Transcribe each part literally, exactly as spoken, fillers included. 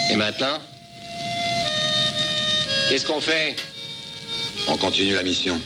Et maintenant? Qu'est-ce qu'on fait? On continue la mission.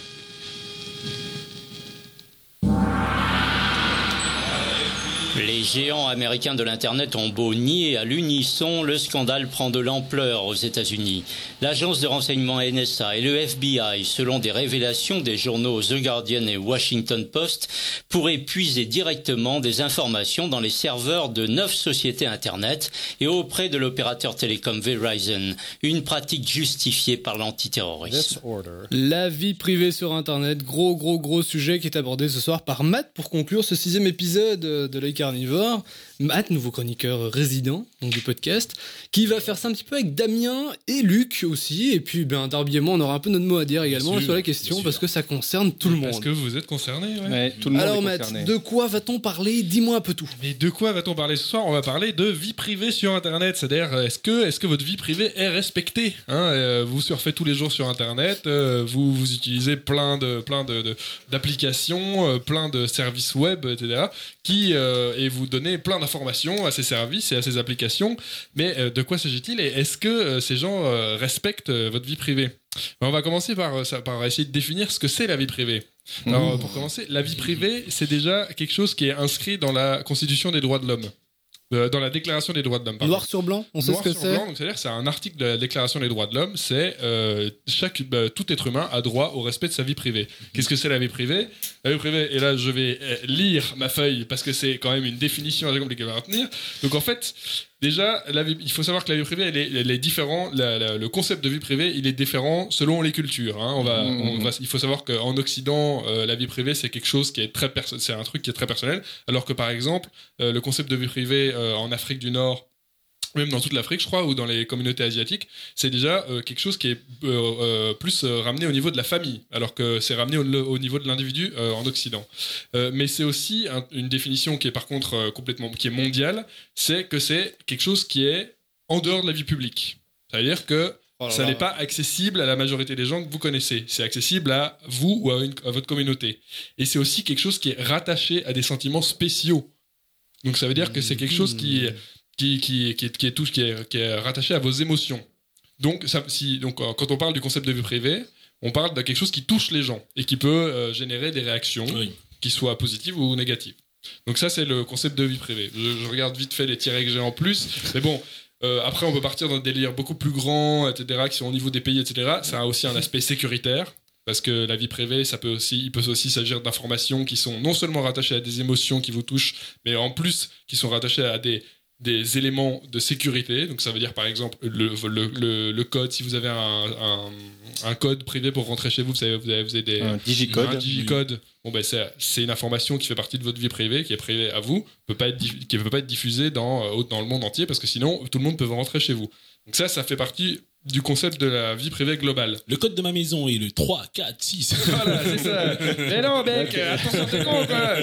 Les géants américains de l'Internet ont beau nier à l'unisson, le scandale prend de l'ampleur aux États-Unis. L'agence de renseignement N S A et le F B I, selon des révélations des journaux The Guardian et Washington Post, pourraient puiser directement des informations dans les serveurs de neuf sociétés Internet et auprès de l'opérateur télécom Verizon, une pratique justifiée par l'antiterrorisme. La vie privée sur Internet, gros gros gros sujet qui est abordé ce soir par Matt pour conclure ce sixième épisode de l'œil carnivore. Matt, nouveau chroniqueur résident donc du podcast, qui va faire ça un petit peu avec Damien et Luc aussi, et puis ben Darby et moi on aura un peu notre mot à dire également sûr, sur la question parce que ça concerne tout le monde. Parce que vous êtes concernés, ouais. Ouais, tout le monde Alors est concerné. Matt, de quoi va-t-on parler? Dis-moi un peu tout. Mais de quoi va-t-on parler ce soir? On va parler de vie privée sur Internet, c'est-à-dire est-ce que, est-ce que votre vie privée est respectée, hein euh, vous surfez tous les jours sur Internet, euh, vous, vous utilisez plein, de, plein de, de, d'applications, euh, plein de services web, et cetera, qui, euh, et vous donnez plein d'informations à ces services et à ces applications, mais euh, de quoi s'agit-il et est-ce que euh, ces gens euh, respectent euh, votre vie privée? On va commencer par, par essayer de définir ce que c'est la vie privée. Alors, pour commencer, la vie privée, c'est déjà quelque chose qui est inscrit dans la Constitution des droits de l'homme. Euh, dans la Déclaration des droits de l'homme. Noir sur blanc, on sait Noir ce que sur c'est. Blanc, donc c'est-à-dire que c'est un article de la Déclaration des droits de l'homme, c'est euh, chaque bah, tout être humain a droit au respect de sa vie privée. Qu'est-ce que c'est la vie privée? La vie privée, et là je vais euh, lire ma feuille parce que c'est quand même une définition assez compliquée à retenir. Donc en fait, déjà, la vie, il faut savoir que la vie privée, elle est, elle est différente. La, la, le concept de vie privée, il est différent selon les cultures. Hein. On va, mmh. on va, il faut savoir qu'en Occident, euh, la vie privée, c'est quelque chose qui est très perso- c'est un truc qui est très personnel, alors que par exemple, euh, le concept de vie privée euh, en Afrique du Nord, même dans toute l'Afrique, je crois, ou dans les communautés asiatiques, c'est déjà euh, quelque chose qui est euh, euh, plus euh, ramené au niveau de la famille, alors que c'est ramené au, au niveau de l'individu euh, en Occident. Euh, mais c'est aussi un, une définition qui est par contre euh, complètement, qui est mondiale, c'est que c'est quelque chose qui est en dehors de la vie publique. C'est-à-dire que oh ça n'est pas accessible à la majorité des gens que vous connaissez. C'est accessible à vous ou à, une, à votre communauté. Et c'est aussi quelque chose qui est rattaché à des sentiments spéciaux. Donc ça veut dire que c'est quelque chose qui est Qui, qui, qui, est, qui, est tout, qui, est, qui est rattaché à vos émotions. Donc, ça, si, donc, quand on parle du concept de vie privée, on parle de quelque chose qui touche les gens et qui peut euh, générer des réactions, oui. qui soient positives ou négatives. Donc ça, c'est le concept de vie privée. Je, je regarde vite fait les tirets que j'ai en plus, mais bon, euh, après on peut partir dans des délires beaucoup plus grands, et cetera, qui sont au niveau des pays, et cetera. Ça a aussi un aspect sécuritaire. Parce que la vie privée, ça peut aussi, il peut aussi s'agir d'informations qui sont non seulement rattachées à des émotions qui vous touchent, mais en plus qui sont rattachées à des des éléments de sécurité. Donc ça veut dire par exemple le, le, le, le code, si vous avez un, un, un code privé pour rentrer chez vous, vous avez, vous avez, vous avez des, un digicode, un digicode. Bon, ben, c'est, c'est une information qui fait partie de votre vie privée, qui est privée à vous, peut pas être, qui ne peut pas être diffusée dans, dans le monde entier, parce que sinon tout le monde peut rentrer chez vous. Donc ça, ça fait partie du concept de la vie privée globale. Le code de ma maison est le trois, quatre, six. Voilà, c'est ça. Mais non, mec, okay. Attention, t'es con, quoi.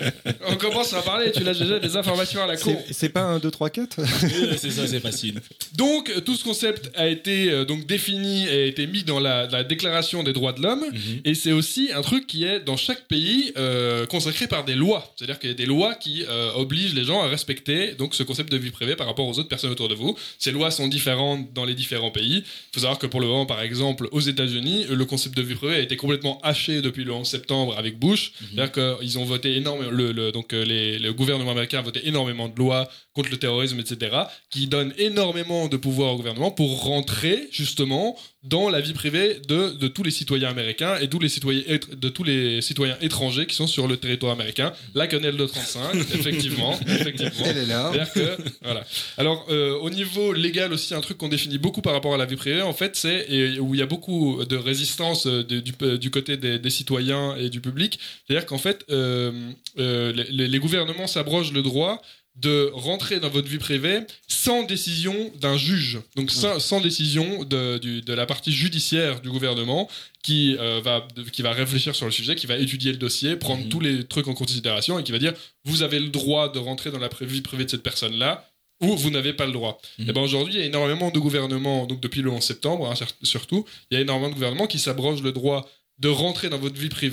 On commence à parler, tu lâches déjà des informations à la con. C'est, c'est pas un deux, trois, quatre Oui, c'est ça, c'est facile. Donc, tout ce concept a été euh, donc défini et a été mis dans la, la Déclaration des droits de l'homme. Mm-hmm. Et c'est aussi un truc qui est dans chaque pays euh, consacré par des lois. C'est-à-dire qu'il y a des lois qui euh, obligent les gens à respecter donc, ce concept de vie privée par rapport aux autres personnes autour de vous. Ces lois sont différentes dans les différents pays. Il faut savoir que pour le moment, par exemple, aux États-Unis, le concept de vie privée a été complètement haché depuis le onze septembre avec Bush. Mm-hmm. C'est-à-dire qu'ils ont voté énormément, le, le, donc les, le gouvernement américain a voté énormément de lois contre le terrorisme, et cetera, qui donnent énormément de pouvoir au gouvernement pour rentrer justement dans la vie privée de, de tous les citoyens américains et tous les citoyens, de tous les citoyens étrangers qui sont sur le territoire américain. La quenelle de trente-cinq, effectivement, effectivement. Elle est là. C'est-à-dire que, voilà. Alors, euh, au niveau légal aussi, un truc qu'on définit beaucoup par rapport à la vie privée, en fait, c'est et où il y a beaucoup de résistance de, du, du côté des, des citoyens et du public. C'est-à-dire qu'en fait, euh, euh, les, les gouvernements s'abrogent le droit de rentrer dans votre vie privée sans décision d'un juge, donc sans, sans décision de, du, de la partie judiciaire du gouvernement qui, euh, va, de, qui va réfléchir sur le sujet, qui va étudier le dossier, prendre mmh. tous les trucs en considération et qui va dire vous avez le droit de rentrer dans la vie privée de cette personne-là ou vous n'avez pas le droit. Mmh. Et ben aujourd'hui, il y a énormément de gouvernements, donc depuis le onze septembre hein, surtout, il y a énormément de gouvernements qui s'abrogent le droit de rentrer dans votre vie privée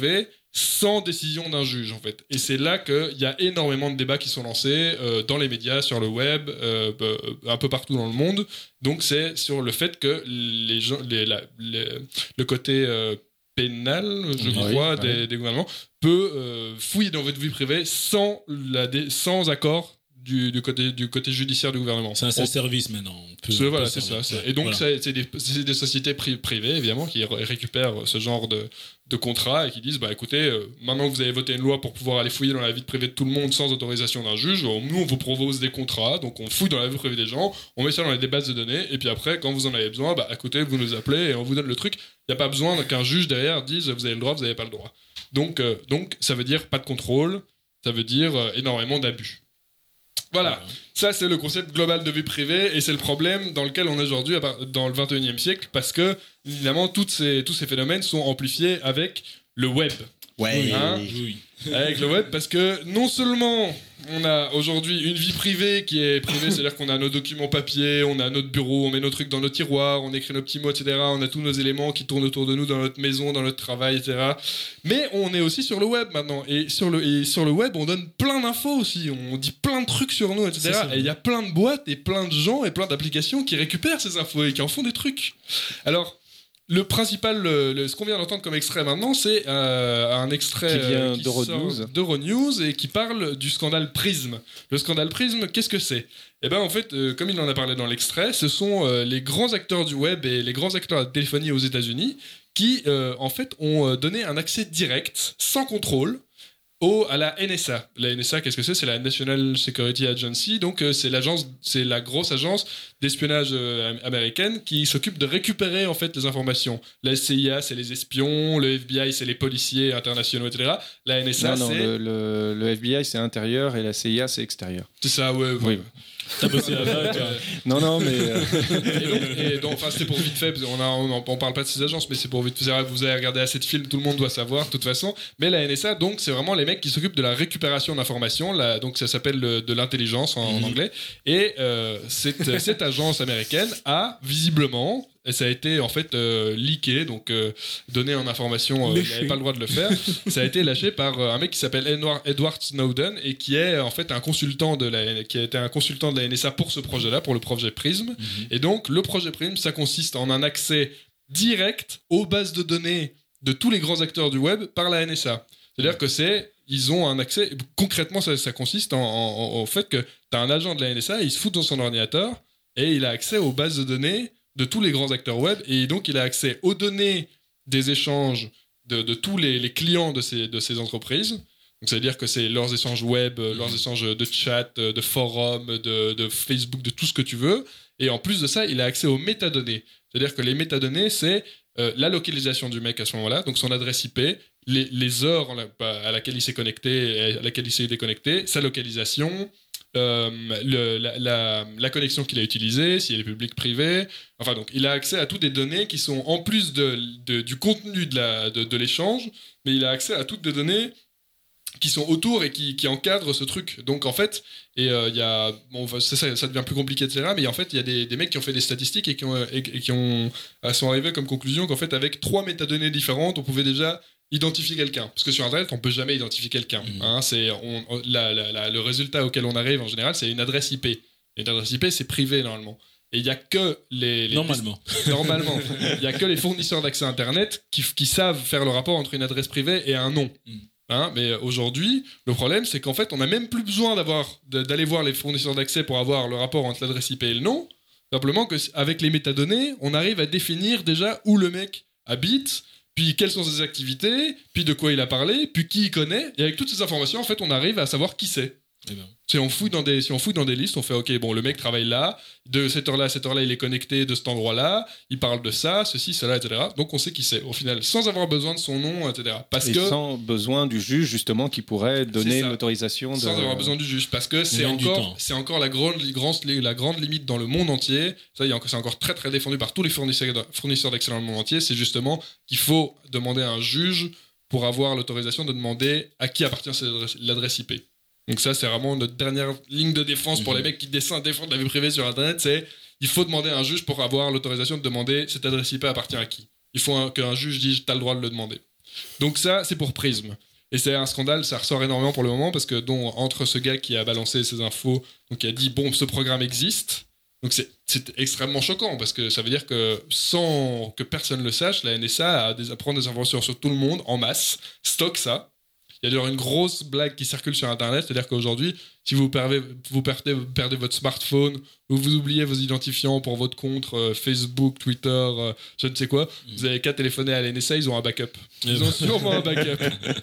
sans décision d'un juge, en fait. Et c'est là qu'il y a énormément de débats qui sont lancés euh, dans les médias, sur le web, euh, euh, un peu partout dans le monde. Donc c'est sur le fait que les gens, les, la, les, le côté euh, pénal, je Oui, crois, oui. des, des gouvernements, peut euh, fouiller dans votre vie privée sans, la dé- sans accord du, du, côté, du côté judiciaire du gouvernement. C'est un self-service maintenant. On peut- C'est, on voilà, peut c'est ça. servir. c'est- Et donc, Voilà. c'est, c'est, des, c'est des sociétés pri- privées, évidemment, qui ré- récupèrent ce genre de, de contrats et qui disent, bah écoutez, euh, maintenant que vous avez voté une loi pour pouvoir aller fouiller dans la vie privée de tout le monde sans autorisation d'un juge, euh, nous, on vous propose des contrats, donc on fouille dans la vie privée des gens, on met ça dans les bases de données, et puis après, quand vous en avez besoin, bah écoutez, vous nous appelez et on vous donne le truc. Il n'y a pas besoin qu'un juge derrière dise, vous avez le droit, vous n'avez pas le droit. Donc, euh, donc, ça veut dire pas de contrôle, ça veut dire euh, énormément d'abus. Voilà, ça c'est le concept global de vie privée et c'est le problème dans lequel on est aujourd'hui à part- dans le vingt et unième siècle parce que évidemment toutes ces, tous ces phénomènes sont amplifiés avec le web. Ouais. Hein Oui. Avec le web parce que non seulement on a aujourd'hui une vie privée qui est privée, c'est-à-dire qu'on a nos documents papier, on a notre bureau, on met nos trucs dans nos tiroirs, on écrit nos petits mots, et cetera. On a tous nos éléments qui tournent autour de nous dans notre maison, dans notre travail, et cetera. Mais on est aussi sur le web maintenant. Et sur le, et sur le web, on donne plein d'infos aussi. On dit plein de trucs sur nous, et cetera. C'est ça. Et il y a plein de boîtes et plein de gens et plein d'applications qui récupèrent ces infos et qui en font des trucs. Alors, le principal, le- le- ce qu'on vient d'entendre comme extrait maintenant, c'est euh, un extrait Qui vient euh, d'Euronews. sort d'Euronews et qui parle du scandale Prism. Le scandale Prism, qu'est-ce que c'est ? Eh ben en fait, euh, comme il en a parlé dans l'extrait, ce sont euh, les grands acteurs du web et les grands acteurs de la téléphonie aux États-Unis qui, euh, en fait, ont euh, donné un accès direct, sans contrôle, au, à la N S A. La N S A, qu'est-ce que c'est ? C'est la National Security Agency, donc euh, c'est l'agence, c'est la grosse agence d'espionnage euh, am- américaine qui s'occupe de récupérer en fait les informations. La C I A, c'est les espions, le F B I, c'est les policiers internationaux, et cetera. La N S A, Non, non, c'est... le, le, le F B I c'est intérieur et la C I A c'est extérieur. C'est ça, ouais. Oui. T'as bossé là-bas, tu vois. Non, non, mais euh, Et donc, et donc, enfin, c'était pour vite fait, parce qu'on a, on, en- on parle pas de ces agences, mais c'est pour vite fait. Vous avez regardé assez de films, tout le monde doit savoir, de toute façon. Mais la N S A, donc, c'est vraiment les mecs qui s'occupent de la récupération d'informations. La- Donc, ça s'appelle le- de l'intelligence en, en Mhm. anglais. Et euh, cette, cette agence américaine a visiblement, et ça a été en fait euh, leaké, donc euh, donné en information, euh, il n'avait pas le droit de le faire. Ça a été lâché par euh, un mec qui s'appelle Edward, Edward Snowden et qui est en fait un consultant de la, qui a été un consultant de la N S A pour ce projet-là, pour le projet Prism. Mhm. Et donc, le projet Prism, ça consiste en un accès direct aux bases de données de tous les grands acteurs du web par la N S A. C'est-à-dire que c'est, ils ont un accès, concrètement, ça, ça consiste en, en- en- au fait que tu as un agent de la N S A, il se fout dans son ordinateur et il a accès aux bases de données de tous les grands acteurs web et donc il a accès aux données des échanges de, de tous les, les clients de ces, de ces entreprises. Donc, ça veut dire que c'est leurs échanges web, euh, leurs échanges de chat, euh, de forums, de, de Facebook, de tout ce que tu veux. Et en plus de ça, il a accès aux métadonnées. C'est-à-dire que les métadonnées, c'est euh, la localisation du mec à ce moment-là, donc son adresse I P, les, les heures en la- à laquelle il s'est connecté, et à laquelle il s'est déconnecté, sa localisation, euh, le- la, la- la connexion qu'il a utilisée, si elle est publique, privée. Enfin, donc, il a accès à toutes des données qui sont en plus de, de- du contenu de, la, de, de l'échange, mais il a accès à toutes des données qui sont autour et qui, qui encadrent ce truc. Donc en fait, et il euh, y a, bon, ça, ça, ça devient plus compliqué, et cetera. Mais en fait, il y a des, des mecs qui ont fait des statistiques et qui, ont, et, et qui ont, euh, sont arrivés comme conclusion qu'en fait, avec trois métadonnées différentes, on pouvait déjà identifier quelqu'un. Parce que sur Internet, on peut jamais identifier quelqu'un. Mmh. Hein, c'est, on, on- la, la, la- le résultat auquel on arrive en général, c'est une adresse I P. Une adresse I P, c'est privé normalement. Et il y a que les, les Normalement. Normalement, il y a que les fournisseurs d'accès Internet qui, qui savent faire le rapport entre une adresse privée et un nom. Mm. Hein, mais aujourd'hui, le problème, c'est qu'en fait, on n'a même plus besoin d'avoir, de- d'aller voir les fournisseurs d'accès pour avoir le rapport entre l'adresse I P et le nom. Simplement qu'avec les métadonnées, on arrive à définir déjà où le mec habite, puis quelles sont ses activités, puis de quoi il a parlé, puis qui il connaît. Et avec toutes ces informations, en fait, on arrive à savoir qui c'est. Eh ben. Si on, fouille dans des, si on fouille dans des listes, on fait ok, bon, le mec travaille là, de cette heure-là à cette heure-là, il est connecté de cet endroit-là, il parle de ça, ceci, cela, et cetera. Donc on sait qui c'est, au final, sans avoir besoin de son nom, et cetera. Parce et que. sans besoin du juge justement qui pourrait donner ça. l'autorisation de... Sans avoir besoin du juge, parce que c'est gagne du encore, temps. c'est encore la grande, grande, la grande limite dans le monde entier. Ça, il y a encore- c'est encore très très défendu par tous les fournisseurs, fournisseurs d'accès dans le monde entier. C'est justement qu'il faut demander à un juge pour avoir l'autorisation de demander à qui appartient cette adresse- l'adresse I P. Donc ça, c'est vraiment notre dernière ligne de défense pour Mhm. les mecs qui descendent défendent la vie privée sur Internet. C'est il faut demander à un juge pour avoir l'autorisation de demander cette adresse I P appartient à qui. Il faut un- qu'un juge dise t'as le droit de le demander. Donc ça, c'est pour Prism. Et c'est un scandale, ça ressort énormément pour le moment, parce que donc, entre ce gars qui a balancé ces infos, donc qui a dit, bon, ce programme existe, donc c'est, c'est extrêmement choquant, parce que ça veut dire que sans que personne le sache, la N S A a des, prend des informations sur tout le monde, en masse, stocke ça. Il y a d'ailleurs une grosse blague qui circule sur Internet, c'est-à-dire qu'aujourd'hui, si vous perdez, vous perdez, vous perdez votre smartphone, ou vous oubliez vos identifiants pour votre compte euh, Facebook, Twitter, euh, je ne sais quoi, mmh. vous avez qu'à téléphoner à la N S A, ils ont un backup. Ils ont sûrement un backup.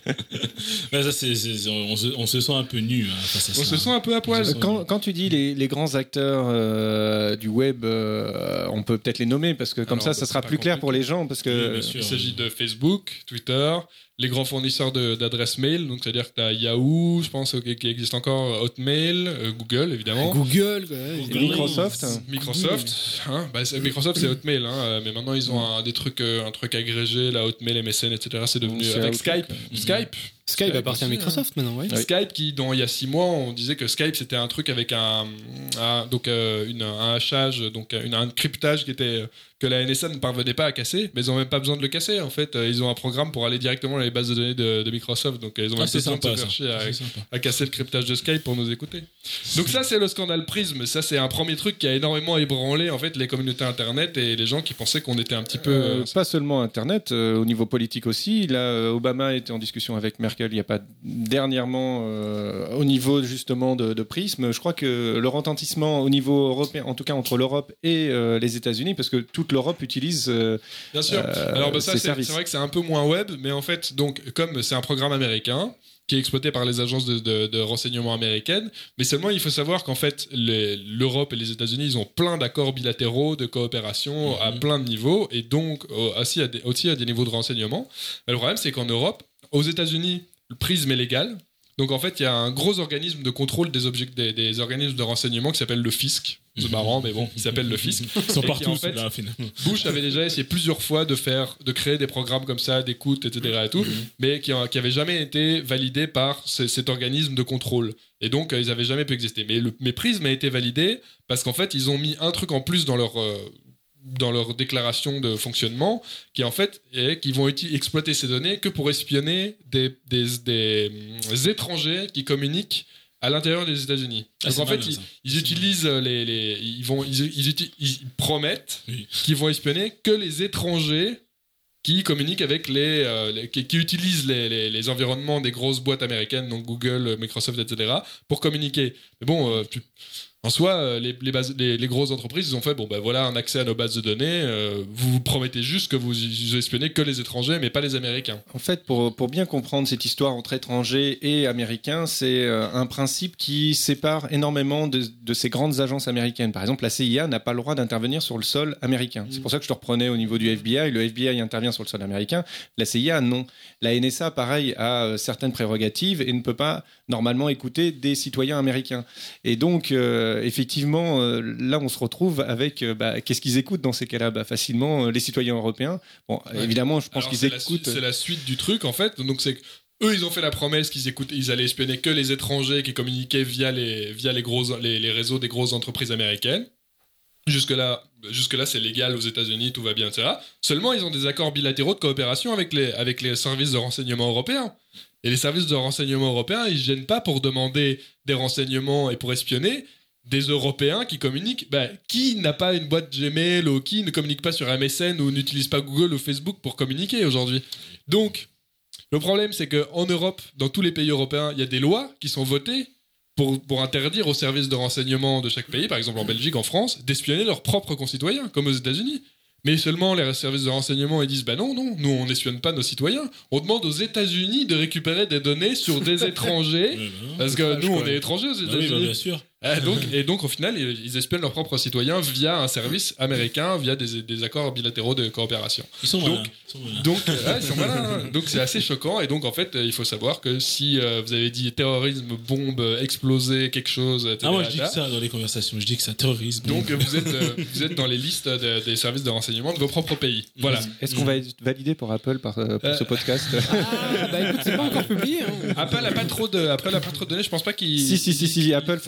Ouais, ça, c'est, c'est, on, se, on se sent un peu nu hein, face à ça. On se sent un peu à poil. Quand, quand tu dis les, les grands acteurs euh, du web, euh, on peut peut-être les nommer, parce que comme Alors, ça, bah, ça sera pas plus clair compliqué. pour les gens, parce que... Oui, bien sûr. Il s'agit de Facebook, Twitter, les grands fournisseurs de, d'adresses mail, donc c'est-à-dire que tu as Yahoo, je pense qu'il qui existe encore, Hotmail, euh, Google évidemment. Google, quoi. ouais. Et Microsoft. Microsoft, hein, bah, c'est, Microsoft c'est Hotmail, hein, mais maintenant ils ont un, des trucs, euh, un truc agrégé, la Hotmail, M S N, et cetera. C'est devenu C'est avec Outlook. Skype. Mm-hmm. Skype. Skype appartient à Microsoft maintenant, oui. Oui. Skype qui, dans, il y a six mois, on disait que Skype c'était un truc avec un, un donc euh, une, un hachage, donc une, un cryptage qui était que la N S A ne parvenait pas à casser, mais ils n'ont même pas besoin de le casser. En fait, ils ont un programme pour aller directement dans les bases de données de, de Microsoft, donc ils ont Ah, même c'est pas besoin sympa, de se faire ça. chier à, C'est sympa. à casser le cryptage de Skype pour nous écouter. Donc ça, c'est le scandale Prism. Ça, c'est un premier truc qui a énormément ébranlé en fait les communautés internet et les gens qui pensaient qu'on était un petit peu. Euh, pas seulement Internet, euh, au niveau politique aussi. Là, euh, Obama était en discussion avec Merkel il n'y a pas dernièrement euh, au niveau justement de, de Prism. Je crois que le retentissement au niveau européen, en tout cas entre l'Europe et euh, les États-Unis, parce que toute l'Europe utilise euh, Bien sûr. euh, Alors bah, ça, ces c'est, services. c'est vrai que c'est un peu moins web, mais en fait, donc comme c'est un programme américain qui est exploité par les agences de, de, de renseignement américaines, mais seulement il faut savoir qu'en fait les, l'Europe et les États-Unis ils ont plein d'accords bilatéraux de coopération mm-hmm. à plein de niveaux et donc aussi à des, aussi à des niveaux de renseignement. Mais le problème c'est qu'en Europe, aux États-Unis, le Prism est légal. Donc en fait, il y a un gros organisme de contrôle des, objets, des, des organismes de renseignement qui s'appelle le Fisc. C'est marrant, mais bon, il s'appelle le Fisc. Ils sont Et partout, qui, en fait, là, finalement. Bush avait déjà essayé plusieurs fois de faire, de créer des programmes comme ça, d'écoute, et cetera et tout, mm-hmm. mais qui n'avaient jamais été validés par ce, cet organisme de contrôle. Et donc, euh, ils n'avaient jamais pu exister. Mais le mais Prism a été validé parce qu'en fait, ils ont mis un truc en plus dans leur... Euh, dans leur déclaration de fonctionnement, qui en fait est qu'ils vont uti- exploiter ces données que pour espionner des, des, des, des étrangers qui communiquent à l'intérieur des États-Unis. Ah, Donc en malin, fait, ils, ça. ils utilisent les, les, ils vont, ils, ils, uti- ils promettent Oui. qu'ils vont espionner que les étrangers qui communiquent avec les, euh, les qui, qui utilisent les, les, les environnements des grosses boîtes américaines, donc Google, Microsoft, et cetera, pour communiquer. Mais bon, euh, tu, en soi, les, les, bases, les, les grosses entreprises, ils ont fait, bon ben voilà un accès à nos bases de données, euh, vous vous promettez juste que vous, vous espionnez que les étrangers, mais pas les Américains. En fait, pour, pour bien comprendre cette histoire entre étrangers et américains, c'est euh, un principe qui sépare énormément de, de ces grandes agences américaines. Par exemple, la C I A n'a pas le droit d'intervenir sur le sol américain. Mmh. C'est pour ça que je te reprenais au niveau du F B I. Le F B I intervient sur le sol américain. La C I A, non. La N S A, pareil, a euh, certaines prérogatives et ne peut pas normalement écouter des citoyens américains. Et donc, euh, effectivement, euh, là, on se retrouve avec euh, bah, qu'est-ce qu'ils écoutent dans ces cas-là bah, facilement, euh, les citoyens européens. Bon, ouais. Évidemment, je pense Alors, qu'ils c'est écoutent... La suite, c'est la suite du truc, en fait. Donc, c'est eux, ils ont fait la promesse qu'ils écoutaient, ils allaient espionner que les étrangers qui communiquaient via les, via les, gros, les, les réseaux des grosses entreprises américaines. Jusque-là, jusque-là, c'est légal aux États-Unis, tout va bien, et cetera. Seulement, ils ont des accords bilatéraux de coopération avec les, avec les services de renseignement européens. Et les services de renseignement européens, ils ne gênent pas pour demander des renseignements et pour espionner des Européens qui communiquent. Bah, qui n'a pas une boîte Gmail ou qui ne communique pas sur M S N ou n'utilise pas Google ou Facebook pour communiquer aujourd'hui? Donc, le problème, c'est qu'en Europe, dans tous les pays européens, il y a des lois qui sont votées Pour, pour interdire aux services de renseignement de chaque pays, par exemple en Belgique, en France, d'espionner leurs propres concitoyens, comme aux États-Unis. Mais seulement les services de renseignement ils disent bah non, non, nous on n'espionne pas nos citoyens. On demande aux États-Unis de récupérer des données sur des étrangers, Oui, bah, parce que nous on est étrangers aux ah oui, États-Unis. bah, bien sûr. Ah, donc, et donc au final, ils, ils espionnent leurs propres citoyens via un service américain, via des, des accords bilatéraux de coopération. Ils sont Donc, malins. Ils sont malins. Donc, euh, ouais, ils sont malins, hein. Donc c'est assez choquant. Et donc en fait, euh, il faut savoir que si euh, vous avez dit terrorisme, bombe, euh, exploser, quelque chose, et cetera. Ah, moi je dis que ça dans les conversations, je dis que ça terrorisme. Donc euh, vous êtes, euh, vous êtes dans les listes de- des services de renseignement de vos propres pays. Voilà. Est-ce qu'on va être validé pour Apple par, euh, pour Euh, ce podcast? Ah, bah écoute, c'est pas encore publié. Hein. Apple a pas trop de, Apple a pas trop de données. Je pense pas qu'ils. Si, si, si, si, Apple fait partie des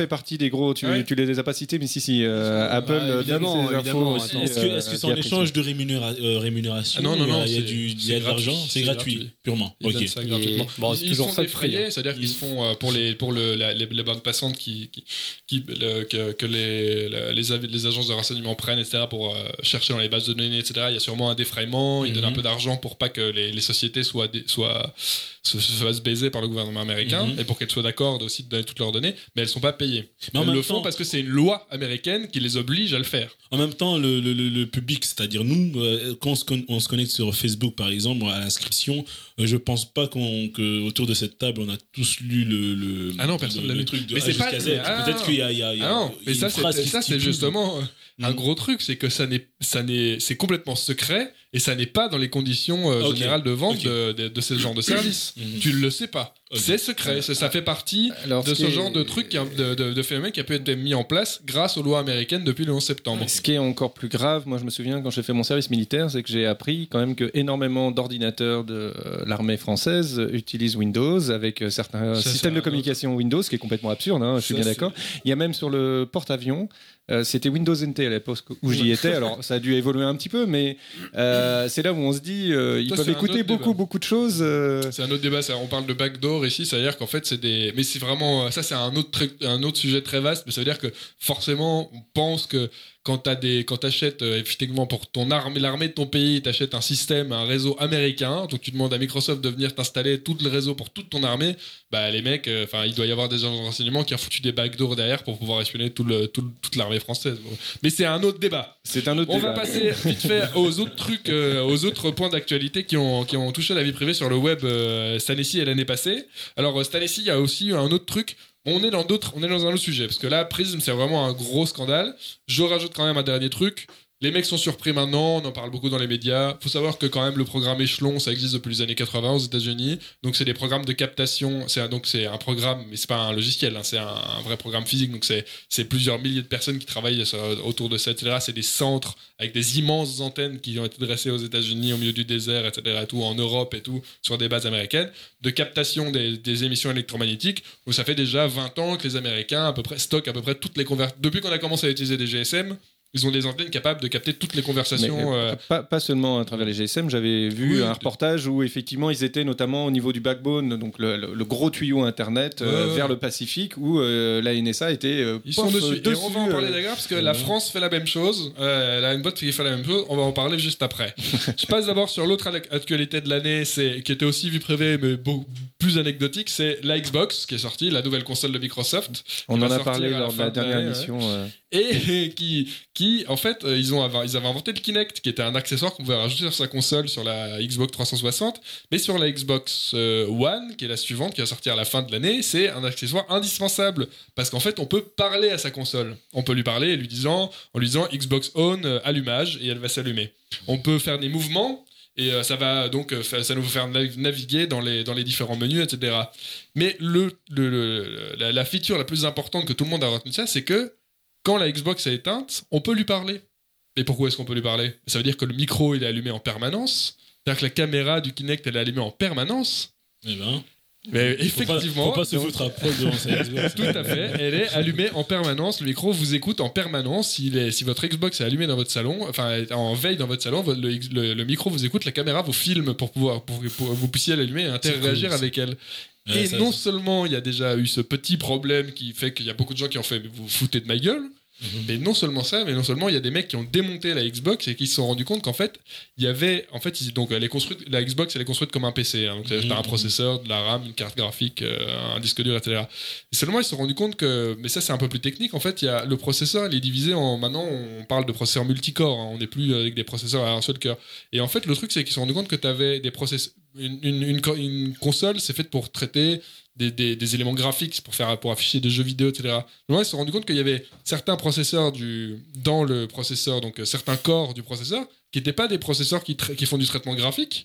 si, gros, tu, Ouais. tu les as pas cités, mais si, si. euh, Apple Bah, donne évidemment, ses infos évidemment, aussi. attends. Est-ce que, euh, est-ce que c'est via en échange Princeton. de rémunéra- euh, rémunération Ah non, non, non, Il y a, c'est- du, il y c'est a de l'argent, gratuit, c'est c'est gratuit, gratuit. purement. Ils Ok. donnent ça gratuitement. bon, c'est ils toujours font ça des de prix, frayés, hein. c'est-à-dire qu'ils Ils- se font euh, pour les pour le, la- les, les bandes passantes qui, qui, qui- le- que, que les, la- les av- les agences de renseignement prennent, et cetera pour euh, chercher dans les bases de données, et cetera. Il y a sûrement un défraiement. Ils Mhm. donnent un peu d'argent pour pas que les, les sociétés soient dé- soient se, se fassent baiser par le gouvernement américain Mhm. et pour qu'elles soient d'accord aussi de donner toutes leurs données, mais elles sont pas payées. Mais en elles même le font temps- parce que c'est une loi américaine qui les oblige à le faire. En même temps, le, le, le- le public, c'est-à-dire nous, euh, quand on se, con- on se connecte sur Facebook, par exemple, à l'inscription, euh, je pense pas qu'on, que autour de cette table, on a tous lu le, le, Ah non, personne le, l'a le lu. truc de Mais A c'est pas- jusqu'à Z. mais- ah Peut-être non. qu'il y a, il y a, il y a Ah non, il y a mais une ça, phrase c'est, qui ça, c'est stipule- justement euh, un Mm. gros truc, c'est que ça n'est, ça n'est, c'est complètement secret et ça n'est pas dans les conditions euh, Ok. générales de vente Ok. de, de, de ce genre de service. Mhm. Tu le sais pas. Ok. C'est secret. Ça, ça fait partie Alors, de ce ce qui est- genre de truc, qui a- de, de, de phénomène qui a pu être mis en place grâce aux lois américaines depuis le onze septembre. Ce qui est encore plus grave, moi je me souviens quand j'ai fait mon service militaire, c'est que j'ai appris quand même que énormément d'ordinateurs de euh, l'armée française utilisent Windows avec euh, certains Ça, c'est systèmes de un communication Windows, ce qui est complètement absurde, hein, je suis Ça, bien c'est- d'accord. Il y a même sur le porte-avions, euh, c'était Windows N T à l'époque où j'y étais, alors ça a dû évoluer un petit peu, mais euh, c'est là où on se dit, euh, ils Ça, peuvent c'est un écouter autre beaucoup, débat. beaucoup de choses. euh, C'est un autre débat. Ça, on parle de backdoor ici, c'est-à-dire qu'en fait, c'est des. Mais c'est vraiment. Ça, c'est un autre, truc- un autre sujet très vaste. Mais ça veut dire que forcément, on pense que quand t'as des, quand t'achètes euh, effectivement pour ton armée, l'armée de ton pays, t'achètes un système, un réseau américain. Donc tu demandes à Microsoft de venir t'installer tout le réseau pour toute ton armée. Bah les mecs, enfin, il doit y avoir des agents de renseignement qui ont foutu des backdoors derrière pour pouvoir espionner tout le, tout le- toute l'armée française. Bon. Mais c'est un autre débat. C'est un autre On débat. va passer vite fait aux autres trucs, euh, aux autres points d'actualité qui ont, qui ont touché la vie privée sur le web euh, cette année-ci et l'année passée. Alors euh, cette année-ci, il y a aussi un autre truc. On est dans d'autres, on est dans un autre sujet parce que là, Prism, c'est vraiment un gros scandale. Je rajoute quand même un dernier truc. Les mecs sont surpris maintenant, on en parle beaucoup dans les médias. Faut savoir que quand même le programme Échelon, ça existe depuis les années quatre-vingts aux États-Unis. Donc c'est des programmes de captation. C'est un, donc c'est un programme, mais c'est pas un logiciel, hein, c'est un, un vrai programme physique. Donc c'est c'est plusieurs milliers de personnes qui travaillent sur- autour de ça, et cetera. C'est des centres avec des immenses antennes qui ont été dressées aux États-Unis, au milieu du désert, et cetera. Tout en Europe et tout, sur des bases américaines, de captation des, des émissions électromagnétiques. Où ça fait déjà vingt ans que les Américains à peu près stockent à peu près toutes les conversations. Depuis qu'on a commencé à utiliser des G S M. Ils ont des antennes capables de capter toutes les Mais, conversations. euh, euh, pas, pas seulement à travers les G S M, j'avais vu Oui, un de- reportage où effectivement ils étaient notamment au niveau du backbone, donc le, le- le gros tuyau internet euh, Ouais, ouais. vers le Pacifique où euh, la N S A était euh, Ils pof, sont dessus. euh, Et on va en parler euh, d'ailleurs parce que la France fait la même chose. Euh, elle a une boîte qui fait la même chose. On va en parler juste après. Je passe d'abord sur l'autre ac- actualité de l'année, c'est qui était aussi vie privée mais beaucoup plus anecdotique, c'est la Xbox qui est sortie, la nouvelle console de Microsoft. On qui en va a sortir parlé à la lors de fin la de dernière l'année, ouais. émission. euh. Et qui, qui en fait, euh, ils, ont, av- ils avaient inventé le Kinect, qui était un accessoire qu'on pouvait rajouter sur sa console sur la Xbox trois cent soixante, mais sur la Xbox euh, One, qui est la suivante, qui va sortir à la fin de l'année, c'est un accessoire indispensable, parce qu'en fait, on peut parler à sa console. On peut lui parler lui disant, en lui disant Xbox On, euh, allumage, et elle va s'allumer. On peut faire des mouvements, et euh, ça va donc euh, fa- ça nous faire nav- naviguer dans les, dans les différents menus, et cetera. Mais le, le, le- la, la feature la plus importante que tout le monde a retenu de ça, c'est que quand la Xbox est éteinte, on peut lui parler. Et pourquoi est-ce qu'on peut lui parler? Ça veut dire que le micro il est allumé en permanence, c'est-à-dire que la caméra du Kinect elle est allumée en permanence. Eh ben, Mais faut pas, effectivement, faut pas se donc, foutre à poil devant sa Xbox. tout à fait, elle est allumée en permanence. Le micro vous écoute en permanence. S'il est, si votre Xbox est allumée dans votre salon, enfin est en veille dans votre salon, le, le- le micro vous écoute, la caméra vous filme pour pouvoir pour, pour que vous puissiez l'allumer et interagir cool, ça. avec elle. Ouais, et ça, non ça. seulement il y a déjà eu ce petit problème qui fait qu'il y a beaucoup de gens qui ont fait mais vous vous foutez de ma gueule. Mhm. Mais non seulement ça, mais non seulement il y a des mecs qui ont démonté la Xbox et qui se sont rendus compte qu'en fait, il y avait, en fait, ils- donc elle est construite, la Xbox elle est construite comme un P C, hein, donc Mhm. t'as un processeur, de la RAM, une carte graphique, euh, un disque dur, et cetera. Et seulement ils se sont rendus compte que, mais ça c'est un peu plus technique, en fait, il y a le processeur, il est divisé en, maintenant on parle de processeurs multicore, hein, on n'est plus avec des processeurs à un seul cœur. Et en fait, le truc c'est qu'ils se sont rendus compte que t'avais des processeurs, une, une, une, co- une console c'est faite pour traiter des, des, des éléments graphiques pour faire pour afficher des jeux vidéo, et cetera. Donc, ils se sont rendus compte qu'il y avait certains processeurs du, dans le processeur, donc euh, certains corps du processeur, qui n'étaient pas des processeurs qui, tra- qui font du traitement graphique,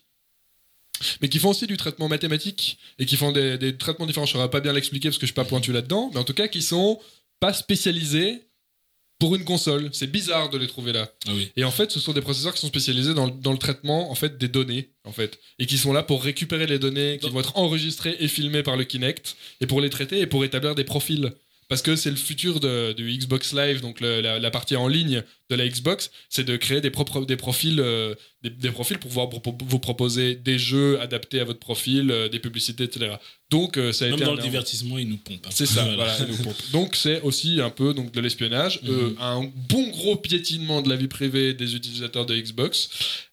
mais qui font aussi du traitement mathématique et qui font des, des traitements différents. Je ne saurais pas bien l'expliquer parce que je suis pas pointu là-dedans, mais en tout cas qui sont pas spécialisés pour une console. C'est bizarre de les trouver là. Ah oui. Et en fait, ce sont des processeurs qui sont spécialisés dans, le- dans le traitement en fait des données en fait, et qui sont là pour récupérer les données qui Donc- vont être enregistrées et filmées par le Kinect et pour les traiter et pour établir des profils. parce que c'est le futur de, du Xbox Live, donc le, la, la partie en ligne de la Xbox, c'est de créer des, propres, des, profils, euh, des, des profils pour pouvoir vous proposer des jeux adaptés à votre profil, euh, des publicités, et cetera. Donc, euh, ça a Même été dans un, le divertissement, ils nous pompent. Hein. C'est ça, Voilà. voilà, ils nous pompent. Donc, c'est aussi un peu donc, de l'espionnage, Mm-hmm. euh, un bon gros piétinement de la vie privée des utilisateurs de Xbox.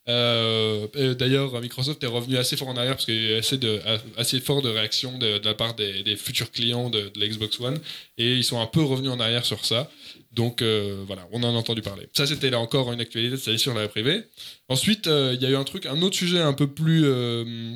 Euh, euh, d'ailleurs, Microsoft est revenu assez fort en arrière parce qu'il y a eu assez, de, assez fort de réactions de, de la part des, des futurs clients de, de la Xbox One, et ils sont un peu revenus en arrière sur ça. Donc euh, voilà, on en a entendu parler. Ça, c'était là encore une actualité, c'est sur la vie privée. Ensuite, il euh, y a eu un truc, un autre sujet un peu plus... Euh,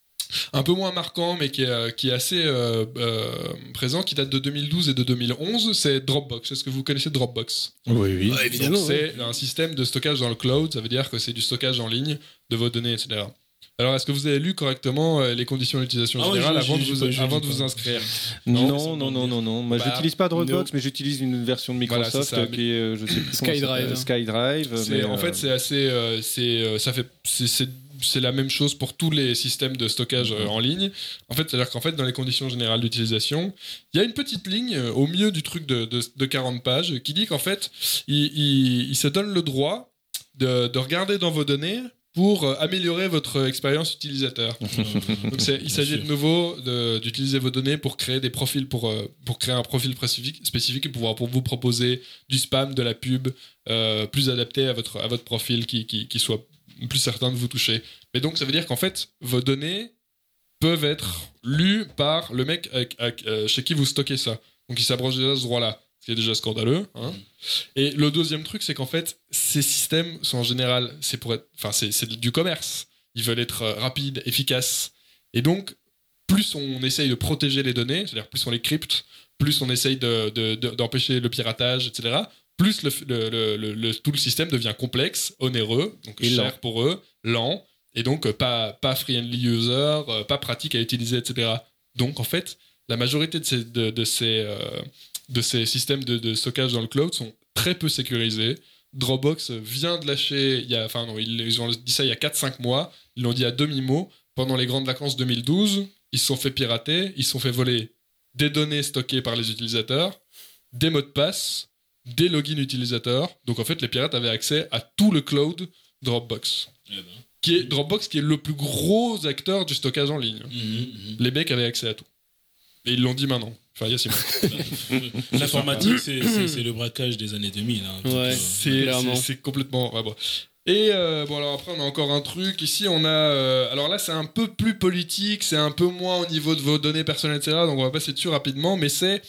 un peu moins marquant, mais qui est, qui est assez euh, euh, présent, qui date de deux mille douze et de deux mille onze, c'est Dropbox. Est-ce que vous connaissez Dropbox ? Oui, oui. Ouais, évidemment. Donc, c'est un système de stockage dans le cloud, ça veut dire que c'est du stockage en ligne de vos données, et cetera. Alors, est-ce que vous avez lu correctement euh, les conditions d'utilisation Ah ouais, générale j'ai- avant, de j'ai- vous, j'ai- j'ai- avant de j'ai- vous inscrire ? Non, ça non, non, m'en non, non. Moi, Bah, j'utilise pas Dropbox, no. mais j'utilise une version de Voilà, Microsoft c'est ça, qui est, euh, je sais plus comment ça SkyDrive. s'appelle, SkyDrive. C'est- mais, en euh, fait, c'est assez, euh, c'est, euh, ça fait, c'est, c'est, c'est la même chose pour tous les systèmes de stockage euh, en ligne. En fait, c'est-à-dire qu'en fait, dans les conditions générales d'utilisation, il y a une petite ligne euh, au milieu du truc de, de, de quarante pages qui dit qu'en fait, il, il, il se donne le droit de, de regarder dans vos données pour euh, améliorer votre expérience utilisateur. Donc c'est, il s'agit de nouveau de, d'utiliser vos données pour créer des profils, pour, euh, pour créer un profil spécifique, spécifique et pouvoir pour vous proposer du spam, de la pub, euh, plus adapté à votre, à votre profil qui, qui, qui soit plus certain de vous toucher. Mais donc ça veut dire qu'en fait, vos données peuvent être lues par le mec avec, avec, euh, chez qui vous stockez ça. Donc il s'abroge déjà ce droit-là, ce qui est déjà scandaleux. Hein. Et le deuxième truc, c'est qu'en fait, ces systèmes sont en général, c'est pour être, enfin, c'est, c'est du commerce. Ils veulent être euh, rapides, efficaces. Et donc, plus on essaye de protéger les données, c'est-à-dire plus on les crypte, plus on essaye de, de, de, d'empêcher le piratage, et cetera, plus le, le, le, le, le, tout le système devient complexe, onéreux, donc Et cher lent. pour eux, lent, et donc euh, pas, pas friendly user, euh, pas pratique à utiliser, et cetera. Donc, en fait, la majorité de ces, de, de ces, euh, de ces systèmes de, de stockage dans le cloud sont très peu sécurisés. Dropbox vient de lâcher, il y a, enfin non, ils, ils ont dit ça il y a quatre cinq mois, ils l'ont dit à demi-mot, pendant les grandes vacances deux mille douze, ils se sont fait pirater, ils se sont fait voler des données stockées par les utilisateurs, des mots de passe, des logins utilisateurs. Donc en fait, les pirates avaient accès à tout le cloud Dropbox. Eh ben. Qui est, Dropbox qui est le plus gros acteur du stockage en ligne. Mhm, mhm. Les mecs avaient accès à tout. Et ils l'ont dit maintenant. Enfin, il y a six mois. L'informatique, c'est, c'est, c'est le braquage des années deux mille. Hein. Donc, Ouais. euh, C'est, Clairement. c'est, c'est complètement... ouais, bon. Et euh, bon, alors après, on a encore un truc. Ici, on a... euh, alors là, c'est un peu plus politique, c'est un peu moins au niveau de vos données personnelles, et cetera. Donc on va passer dessus rapidement, mais c'est...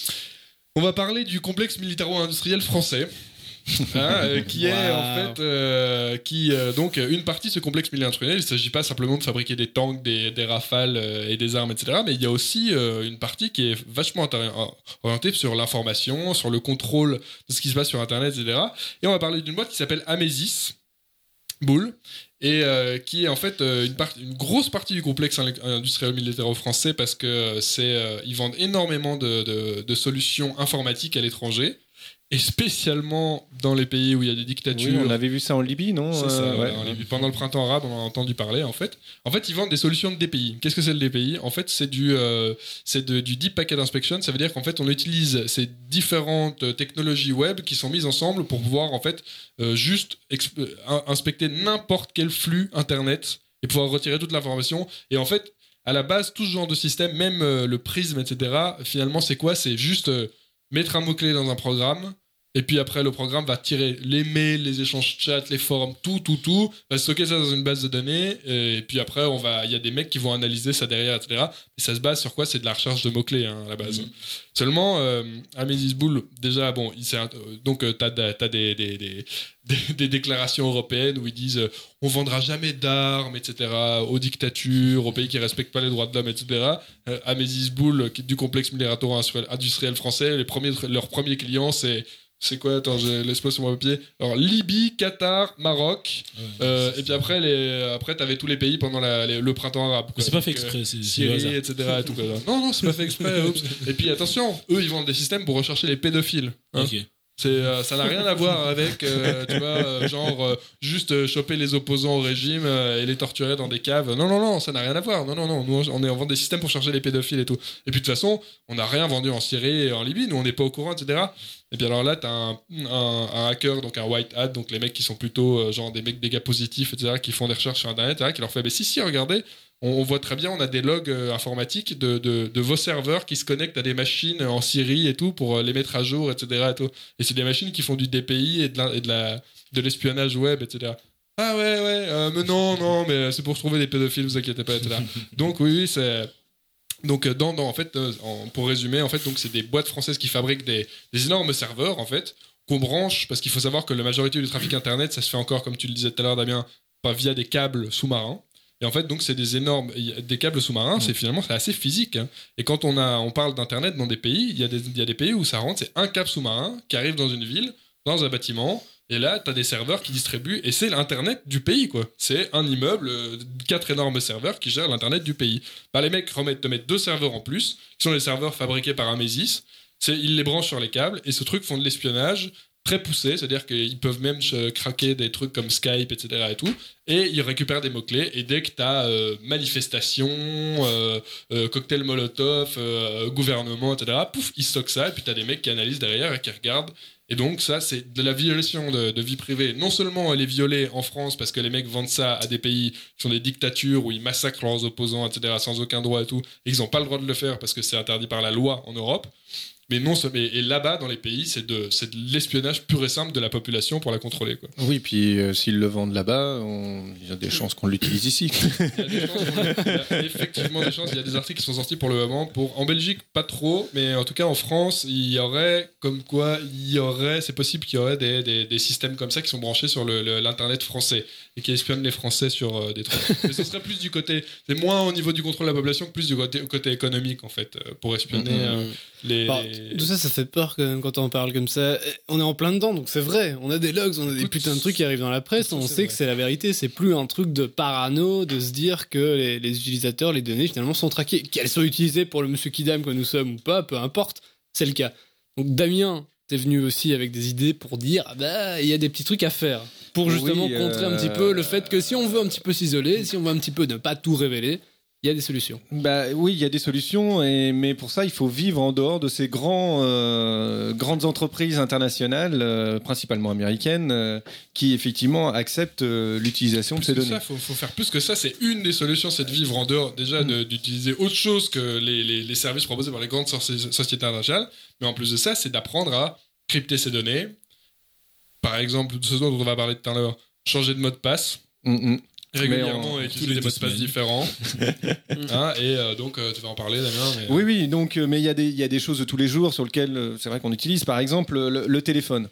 On va parler du complexe militaro-industriel français. Hein, euh, qui est Wow. en fait euh, qui euh, donc une partie de ce complexe militaire, il ne s'agit pas simplement de fabriquer des tanks, des, des rafales euh, et des armes, et cetera. Mais il y a aussi euh, une partie qui est vachement intér- orientée sur l'information, sur le contrôle de ce qui se passe sur Internet, et cetera. Et on va parler d'une boîte qui s'appelle Amesis Bull et euh, qui est en fait euh, une, part- une grosse partie du complexe industriel militaire français parce que euh, c'est euh, ils vendent énormément de, de, de solutions informatiques à l'étranger. Et spécialement dans les pays où il y a des dictatures. Oui, on avait vu ça en Libye, non C'est ça, Euh, ouais, ouais. en Libye. Pendant le printemps arabe, on en a entendu parler en fait. En fait, ils vendent des solutions de D P I. Qu'est-ce que c'est le D P I ? En fait, c'est du, euh, c'est de- du Deep Packet Inspection. Ça veut dire qu'en fait, on utilise ces différentes technologies web qui sont mises ensemble pour pouvoir en fait euh, juste exp- euh, inspecter n'importe quel flux internet et pouvoir retirer toute l'information. Et en fait, à la base, tout ce genre de système, même euh, le prisme, et cetera. Finalement, c'est quoi ? C'est juste euh, mettre un mot-clé dans un programme. Et puis après, le programme va tirer les mails, les échanges chat, les forums, tout, tout, tout, va stocker ça dans une base de données. Et puis après, on va, il y a des mecs qui vont analyser ça derrière, et cetera. Et ça se base sur quoi ? C'est de la recherche de mots-clés, hein, à la base. Mhm. Seulement, euh, Amesis Bull, déjà, bon, il s'est, euh, donc euh, t'as, t'as des, des, des, des, des déclarations européennes où ils disent euh, on vendra jamais d'armes, et cetera, aux dictatures, aux pays qui respectent pas les droits de l'homme, et cetera. Euh, Amesis Bull, qui est du complexe militaire industriel français, les premiers, leurs premiers clients, c'est C'est quoi ? Attends, je laisse-moi sur mon papier. Alors, Libye, Qatar, Maroc. Ouais, euh, c'est- et puis après, les... après t'avais tous les pays pendant la... les- le printemps arabe. quoi. c'est pas Donc, fait exprès, c'est, c'est le Syrie, hasard. et cetera. Et tout, quoi. Non, non, c'est pas fait exprès. Oups. Et puis attention, eux, ils vendent des systèmes pour rechercher les pédophiles. Hein. Ok. C'est, euh, ça n'a rien à voir avec, euh, tu vois, euh, genre, euh, juste euh, choper les opposants au régime euh, et les torturer dans des caves. Non, non, non, ça n'a rien à voir. Non, non, non, nous, on, est, on vend des systèmes pour charger les pédophiles et tout. Et puis, de toute façon, on n'a rien vendu en Syrie et en Libye. Nous, on n'est pas au courant, et cetera. Et puis, alors là, t'as un, un, un hacker, donc un white hat, donc les mecs qui sont plutôt, euh, genre, des mecs, des gars positifs, et cetera, qui font des recherches sur Internet, et cetera, qui leur fait, mais si, si, regardez, on, on voit très bien, on a des logs euh, informatiques de, de, de vos serveurs qui se connectent à des machines en Syrie et tout pour euh, les mettre à jour, et cetera. Et, tout. Et c'est des machines qui font du D P I et de, la, et de, la, de l'espionnage web, et cetera. Ah ouais, ouais, euh, mais non, non, mais c'est pour trouver des pédophiles, vous inquiétez pas, et cetera. Donc oui, oui, c'est... Donc, dans, dans, en fait, euh, en, pour résumer, en fait, donc, c'est des boîtes françaises qui fabriquent des, des énormes serveurs, en fait, qu'on branche, parce qu'il faut savoir que la majorité du trafic Internet, ça se fait encore, comme tu le disais tout à l'heure, Damien, pas via des câbles sous-marins. Et en fait, donc, c'est des énormes... Des câbles sous-marins, mmh. c'est finalement c'est assez physique. Hein. Et quand on, a, on parle d'Internet dans des pays, il y, a des, il y a des pays où ça rentre, c'est un câble sous-marin qui arrive dans une ville, dans un bâtiment, et là, tu as des serveurs qui distribuent, et c'est l'Internet du pays, quoi. C'est un immeuble, euh, quatre énormes serveurs qui gèrent l'Internet du pays. Bah, les mecs remettent, te mettent deux serveurs en plus, qui sont les serveurs fabriqués par Amesis. C'est, ils les branchent sur les câbles, et ce truc font de l'espionnage très poussé, c'est-à-dire qu'ils peuvent même craquer des trucs comme Skype, et cetera et tout, et ils récupèrent des mots-clés, et dès que tu as euh, manifestation, euh, euh, cocktail Molotov, euh, gouvernement, et cetera, pouf, ils stockent ça, et puis tu as des mecs qui analysent derrière et qui regardent. Et donc ça, c'est de la violation de, de vie privée. Non seulement elle est violée en France parce que les mecs vendent ça à des pays qui sont des dictatures où ils massacrent leurs opposants, et cetera, sans aucun droit et tout, et ils n'ont pas le droit de le faire parce que c'est interdit par la loi en Europe. Mais non, et là-bas, dans les pays, c'est de, c'est de l'espionnage pur et simple de la population pour la contrôler, quoi. Oui, puis euh, s'ils le vendent là-bas, on... il y a des chances qu'on l'utilise ici. Il y a des chances, il y a effectivement des chances. Il y a des articles qui sont sortis pour le moment. Pour... En Belgique, pas trop, mais en tout cas en France, il y aurait, comme quoi, il y aurait, c'est possible qu'il y aurait des, des, des systèmes comme ça qui sont branchés sur le, le, l'Internet français et qui espionnent les Français sur euh, des trucs. Mais ce serait plus du côté, c'est moins au niveau du contrôle de la population que plus du côté, côté économique, en fait, euh, pour espionner euh, les... Bah, tout ça, ça fait peur quand même quand on parle comme ça. On est en plein dedans, donc c'est vrai. On a des logs, on a des Écoute, putains de trucs qui arrivent dans la presse. On sait vrai. que c'est la vérité. C'est plus un truc de parano de se dire que les, les utilisateurs, les données finalement sont traquées. Qu'elles soient utilisées pour le monsieur Kidam que nous sommes ou pas, peu importe, c'est le cas. Donc Damien, t'es venu aussi avec des idées pour dire ah bah il y a des petits trucs à faire pour justement oui, contrer euh... un petit peu le fait que si on veut un petit peu s'isoler, si on veut un petit peu ne pas tout révéler. Il y a des solutions. Bah oui, il y a des solutions, et, mais pour ça, il faut vivre en dehors de ces grands, euh, grandes entreprises internationales, euh, principalement américaines, euh, qui effectivement acceptent euh, l'utilisation plus de ces que données. Il faut, faut faire plus que ça. C'est une des solutions, c'est de vivre en dehors déjà de, d'utiliser autre chose que les, les, les services proposés par les grandes sociétés internationales. Mais en plus de ça, c'est d'apprendre à crypter ces données. Par exemple, ce dont on va parler tout à l'heure, changer de mot de passe. Mm-hmm. Régulièrement et utiliser des mots de passe différents. hein, et euh, donc, euh, tu vas en parler, Damien. Mais... Oui, oui, donc, euh, mais il y, y a des choses de tous les jours sur lesquelles euh, c'est vrai qu'on utilise. Par exemple, le, le téléphone.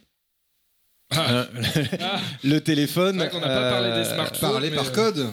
Ah. Hein, ah. Le téléphone. C'est vrai qu'on n'a pas parlé des smartphones. Parler mais... par code.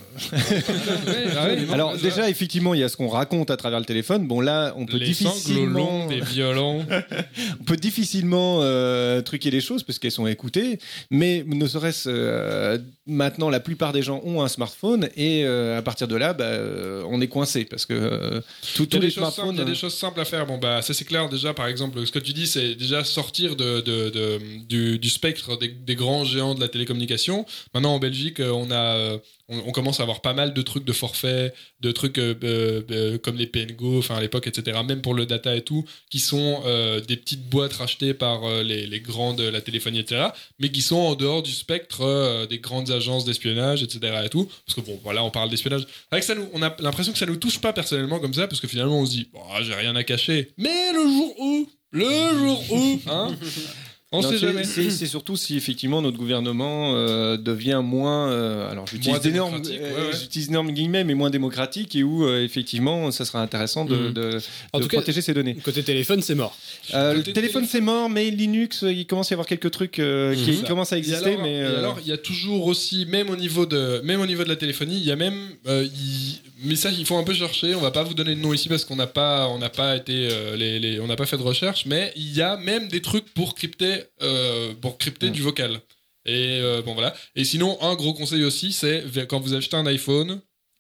Alors déjà, effectivement, il y a ce qu'on raconte à travers le téléphone. Bon là, on peut les difficilement. Longs, des violons. on peut difficilement euh, truquer les choses parce qu'elles sont écoutées. Mais ne serait-ce euh, maintenant, la plupart des gens ont un smartphone et euh, à partir de là, bah, euh, on est coincé parce que euh, tout, tous les smartphones. Il y a des choses simples à faire. Bon bah ça c'est clair déjà. Par exemple, ce que tu dis, c'est déjà sortir de, de, de du, du spectre des des grands géants de la télécommunication. Maintenant, en Belgique, on a, on, on commence à avoir pas mal de trucs de forfait, de trucs euh, euh, comme les P N G O, enfin à l'époque, et cetera. Même pour le data et tout, qui sont euh, des petites boîtes rachetées par euh, les, les grandes, la téléphonie, et cetera. Mais qui sont en dehors du spectre euh, des grandes agences d'espionnage, et cetera. Et tout. Parce que bon, voilà, on parle d'espionnage. Avec ça, nous, on a l'impression que ça nous touche pas personnellement comme ça, parce que finalement, on se dit, bon, j'ai rien à cacher. Mais le jour où, le jour où, hein. On non, sait c'est, jamais. C'est, c'est surtout si effectivement notre gouvernement euh, devient moins, euh, alors j'utilise d'énormes, ouais, ouais. euh, j'utilise d'énormes guillemets, mais moins démocratique et où euh, effectivement ça sera intéressant de, mmh. de, de protéger cas, ces données. Côté téléphone, c'est mort. Euh, le téléphone, c'est mort, mais Linux, il commence à y avoir quelques trucs euh, qui mmh. commencent à exister. Et alors, mais euh... et alors, il y a toujours aussi, même au niveau de, même au niveau de la téléphonie, il y a même, euh, il... mais ça, il faut un peu chercher. On va pas vous donner de nom ici parce qu'on n'a pas, on n'a pas été, euh, les, les, on n'a pas fait de recherche, mais il y a même des trucs pour crypter. Euh, pour crypter mmh. du vocal. Et euh, bon voilà. Et sinon, un gros conseil aussi, c'est quand vous achetez un iPhone,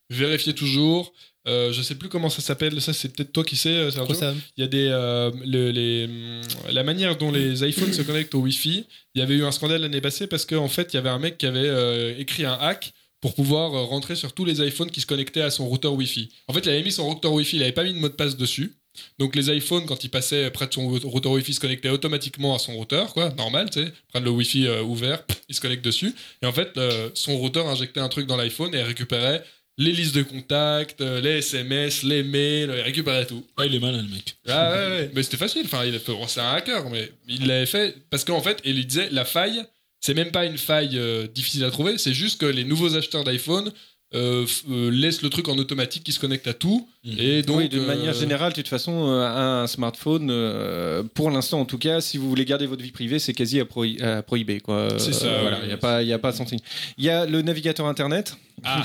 vérifiez toujours. Euh, je sais plus comment ça s'appelle, ça c'est peut-être toi qui sais, Sergio. Ça. Il y a des, euh, le, les, la manière dont les iPhones se connectent au Wi-Fi. Il y avait eu un scandale l'année passée parce qu'en fait, il y avait un mec qui avait euh, écrit un hack pour pouvoir euh, rentrer sur tous les iPhones qui se connectaient à son routeur Wi-Fi. En fait, il avait mis son routeur Wi-Fi, il avait pas mis de mot de passe dessus. Donc les iPhones, quand ils passaient près de son routeur Wi-Fi, se connectaient automatiquement à son routeur, quoi, normal, tu sais, prendre le Wi-Fi euh, ouvert, pff, il se connecte dessus. Et en fait, euh, son routeur injectait un truc dans l'iPhone et récupérait les listes de contacts, euh, les S M S, les mails, il récupérait tout. Ah, il est malin, le mec. Ah ouais, ouais. Mais c'était facile, enfin, il a fait, bon, c'est un hacker, mais il l'avait fait parce qu'en fait, il disait, la faille, c'est même pas une faille euh, difficile à trouver, c'est juste que les nouveaux acheteurs d'iPhone Euh, f- euh, laisse le truc en automatique qui se connecte à tout. Mmh. Et donc, oui, d'une euh, manière générale, de toute façon, euh, un smartphone, euh, pour l'instant en tout cas, si vous voulez garder votre vie privée, c'est quasi à, prohi- à prohiber. Quoi. C'est ça, Euh, ouais. voilà, il n'y a pas, il y a pas centième. Il y a le navigateur Internet. Ah.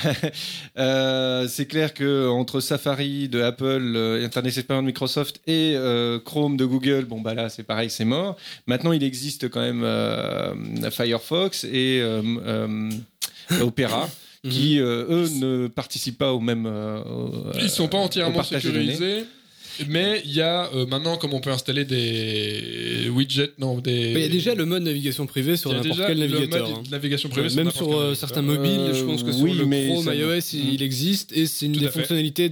Euh, c'est clair que entre Safari de Apple, euh, Internet Explorer de Microsoft et euh, Chrome de Google, bon bah là c'est pareil, c'est mort. Maintenant, il existe quand même euh, Firefox et euh, euh, Opera. Qui euh, eux ne participent pas au même. Euh, au, Ils sont pas au entièrement partage de données. sécurisés. Mais il y a euh, maintenant, comme on peut installer des widgets, non, des. Il y a déjà le mode navigation privée sur Il y a n'importe déjà quel le navigateur. mode hein. de navigation privée sur Même n'importe sur quel euh, navigateur. certains mobiles, je pense que sur oui, le mais Chrome ça- iOS, il, Mm. il existe et c'est une Tout des à fait. fonctionnalités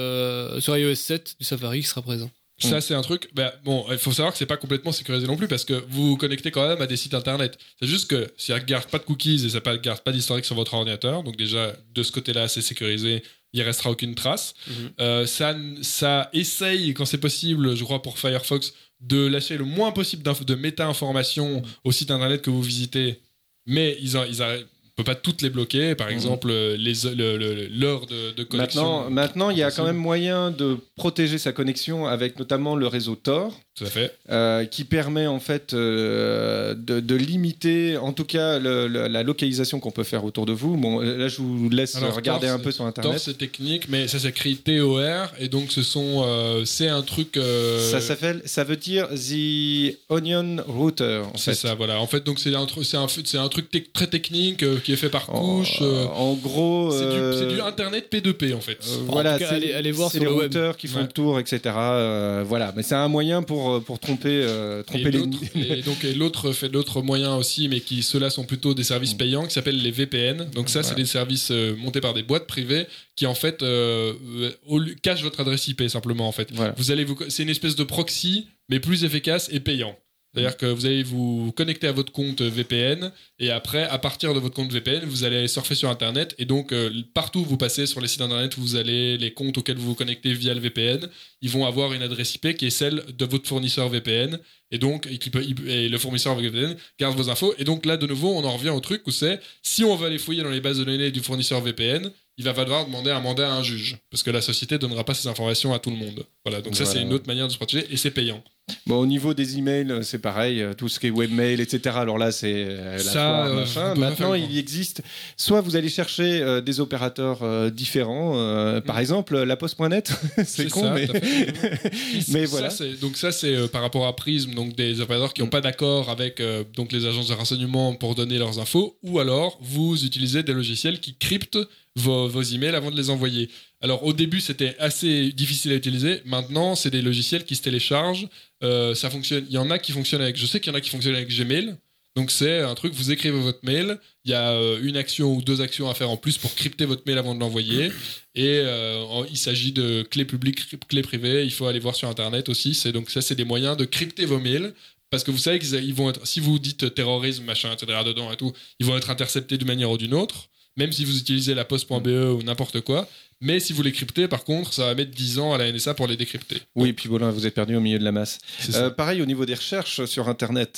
de sur iOS sept du Safari qui sera présent. Ça, c'est un truc. Bah, bon, il faut savoir que c'est pas complètement sécurisé non plus parce que vous vous connectez quand même à des sites internet. C'est juste que si ça ne garde pas de cookies et ça ne garde pas d'historique sur votre ordinateur, donc déjà de ce côté-là, c'est sécurisé, il ne restera aucune trace. Mhm. Euh, ça, ça essaye, quand c'est possible, je crois pour Firefox, de lâcher le moins possible d'inf- de méta-informations au site internet que vous visitez, mais ils, a- ils arrêtent. On peut pas toutes les bloquer, par exemple euh, les, le- le- l'heure de, de connexion. Maintenant, maintenant, il y a Possible. quand même moyen de protéger sa connexion avec notamment le réseau Tor, Tout à fait. euh, qui permet en fait euh, de, de limiter, en tout cas, le- le- la localisation qu'on peut faire autour de vous. Bon, là, je vous laisse Alors, regarder Tor, un peu c'est- sur Tor, Internet. c'est technique, mais ça s'écrit T O R, et donc ce sont, euh, c'est un truc. euh, Ça s'appelle, ça veut dire the Onion Router. En c'est fait. ça, voilà. En fait, donc c'est un, tru- c'est un, c'est un truc tec- très technique euh, qui est fait par En, couche. euh, en gros, c'est, euh, du, c'est du Internet P deux P en fait. Euh, En voilà, tout cas, c'est, allez- allez voir c'est sur les le web. routeurs qui font Ouais. le tour, et cetera. Euh, voilà, mais c'est un moyen pour pour tromper euh, Et tromper les. l'autre, et donc et l'autre fait d'autres moyens aussi, mais qui ceux-là sont plutôt des services payants qui s'appellent les V P N. Donc ça, c'est Voilà. des services euh, montés par des boîtes privées qui en fait euh, euh, au lieu- cachent votre adresse I P simplement en fait. Voilà. Vous allez vous, c'est une espèce de proxy, mais plus efficace et payant. C'est-à-dire que vous allez vous connecter à votre compte V P N et après, à partir de votre compte V P N, vous allez surfer sur Internet et donc euh, partout où vous passez sur les sites Internet, vous allez les comptes auxquels vous vous connectez via le V P N, ils vont avoir une adresse I P qui est celle de votre fournisseur V P N et donc et qui peut, et le fournisseur V P N garde vos infos et donc là de nouveau on en revient au truc où c'est si on veut aller fouiller dans les bases de données du fournisseur V P N, il va falloir demander un mandat à un juge parce que la société donnera pas ces informations à tout le monde. Voilà, donc ça Voilà. c'est une autre manière de se protéger et c'est payant. Bon, au niveau des emails, euh, c'est pareil, euh, tout ce qui est webmail, et cetera. Alors là, c'est euh, la Ça, foire, euh, machin. on peut pas Maintenant, faire le il existe. Soit vous allez chercher euh, des opérateurs euh, différents. euh, Par exemple, la Poste point net. c'est con, ça, mais. tout à fait. Mais Ça, voilà. c'est- donc ça c'est euh, par rapport à Prism, donc des opérateurs qui n'ont pas d'accord avec euh, donc les agences de renseignement pour donner leurs infos, ou alors vous utilisez des logiciels qui cryptent vos, vos emails avant de les envoyer. Alors au début c'était assez difficile à utiliser, maintenant c'est des logiciels qui se téléchargent, euh, ça fonctionne. Il y en a qui fonctionnent avec, je sais qu'il y en a qui fonctionnent avec Gmail. Donc c'est un truc, vous écrivez votre mail, il y a euh, une action ou deux actions à faire en plus pour crypter votre mail avant de l'envoyer, et euh, en- il s'agit de clés publiques, clés privées, il faut aller voir sur internet aussi, c'est, donc ça c'est des moyens de crypter vos mails, parce que vous savez qu'ils ils vont être, si vous dites terrorisme, machin, et cetera dedans et tout, ils vont être interceptés d'une manière ou d'une autre, même si vous utilisez la poste point b e ou n'importe quoi, mais si vous les cryptez par contre, ça va mettre dix ans à la N S A pour les décrypter. Oui, puis voilà, vous êtes perdu au milieu de la masse. C'est Euh, ça. pareil au niveau des recherches sur Internet.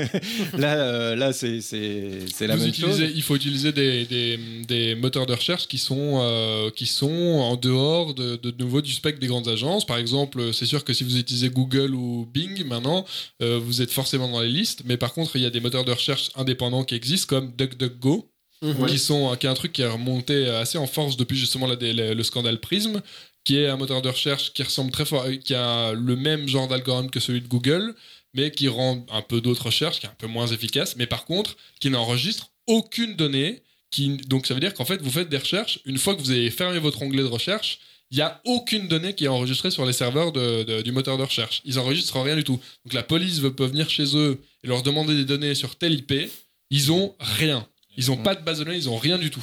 là, euh, là, c'est c'est c'est la Vous même utilisez- chose. Il faut utiliser des, des, des moteurs de recherche qui sont, euh, qui sont en dehors de, de nouveau du spectre des grandes agences. Par exemple, c'est sûr que si vous utilisez Google ou Bing maintenant, euh, vous êtes forcément dans les listes. Mais par contre, il y a des moteurs de recherche indépendants qui existent comme DuckDuckGo, qui sont qui est un truc qui est remonté assez en force depuis justement la- le, le scandale Prism, qui est un moteur de recherche qui ressemble très fort, qui a le même genre d'algorithme que celui de Google, mais qui rend un peu d'autres recherches, qui est un peu moins efficace, mais par contre, qui n'enregistre aucune donnée, qui, donc ça veut dire qu'en fait, vous faites des recherches. Une fois que vous avez fermé votre onglet de recherche, il n'y a aucune donnée qui est enregistrée sur les serveurs de, de, du moteur de recherche. Ils enregistrent rien du tout. Donc la police veut, peut venir chez eux et leur demander des données sur telle I P. Ils ont rien. Ils ont pas de base de données, ils ont rien du tout.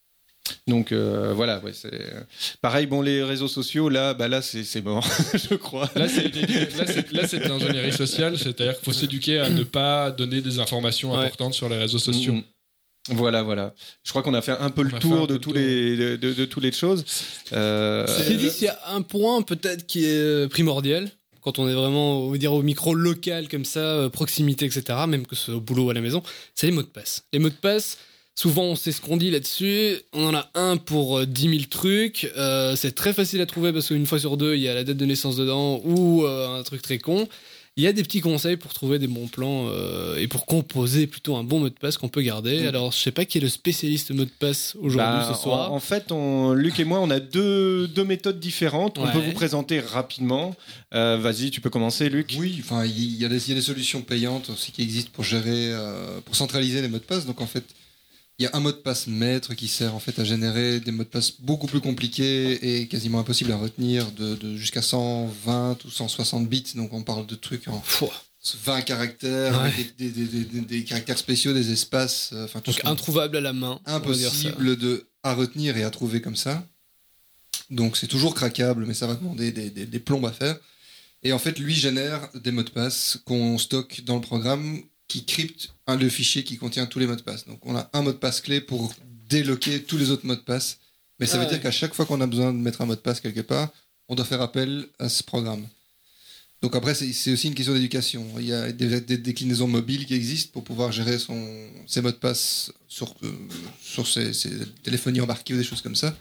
Donc euh, voilà, ouais, c'est pareil. Bon, les réseaux sociaux, là, bah là, c'est, c'est mort, je crois. Là, c'est, là, c'est, là, c'est de l'ingénierie sociale, c'est-à-dire qu'il faut s'éduquer à ne pas donner des informations Ouais. importantes sur les réseaux sociaux. Mmh. Voilà, voilà. Je crois qu'on a fait un peu On le a fait tour un de peu tous le tour. les de, de, de toutes les choses. Euh, Ceci dit, s'il y a un point peut-être qui est primordial, quand on est vraiment, on va dire, au micro local comme ça, euh, proximité, et cetera, même que ce soit au boulot ou à la maison, c'est les mots de passe. Les mots de passe, souvent on sait ce qu'on dit là-dessus, on en a un pour euh, dix mille trucs, euh, c'est très facile à trouver parce qu'une fois sur deux, il y a la date de naissance dedans ou euh, un truc très con. Il y a des petits conseils pour trouver des bons plans euh, et pour composer plutôt un bon mot de passe qu'on peut garder. Mmh. Alors, je sais pas qui est le spécialiste mot de passe aujourd'hui, bah, ce soir. En, en fait, on, Luc et moi, on a deux, deux méthodes différentes. On Ouais. peut vous présenter rapidement. Euh, vas-y, tu peux commencer, Luc. Oui, enfin, il y, a des- il y a des solutions payantes aussi qui existent pour gérer, euh, pour centraliser les mots de passe. Donc en fait, il y a un mot de passe maître qui sert en fait à générer des mots de passe beaucoup plus compliqués et quasiment impossibles à retenir, de, de jusqu'à cent vingt ou cent soixante bits. Donc on parle de trucs en Pouah. vingt caractères, Ouais. avec des, des- des- des- des caractères spéciaux, des espaces, euh, enfin tout Donc, ce qu'on- introuvable à la main. on va dire ça. impossible de, à retenir et à trouver comme ça. Donc c'est toujours craquable, mais ça va demander des, des- des plombes à faire. Et en fait, lui génère des mots de passe qu'on stocke dans le programme qui crypte un, le fichier qui contient tous les mots de passe. Donc on a un mot de passe clé pour déloquer tous les autres mots de passe. Mais ça Ah veut ouais. dire qu'à chaque fois qu'on a besoin de mettre un mot de passe quelque part, on doit faire appel à ce programme. Donc après, c'est, c'est aussi une question d'éducation. Il y a des, des déclinaisons mobiles qui existent pour pouvoir gérer son, ses mots de passe sur, euh, sur ses, ses téléphonies embarquées ou des choses comme ça.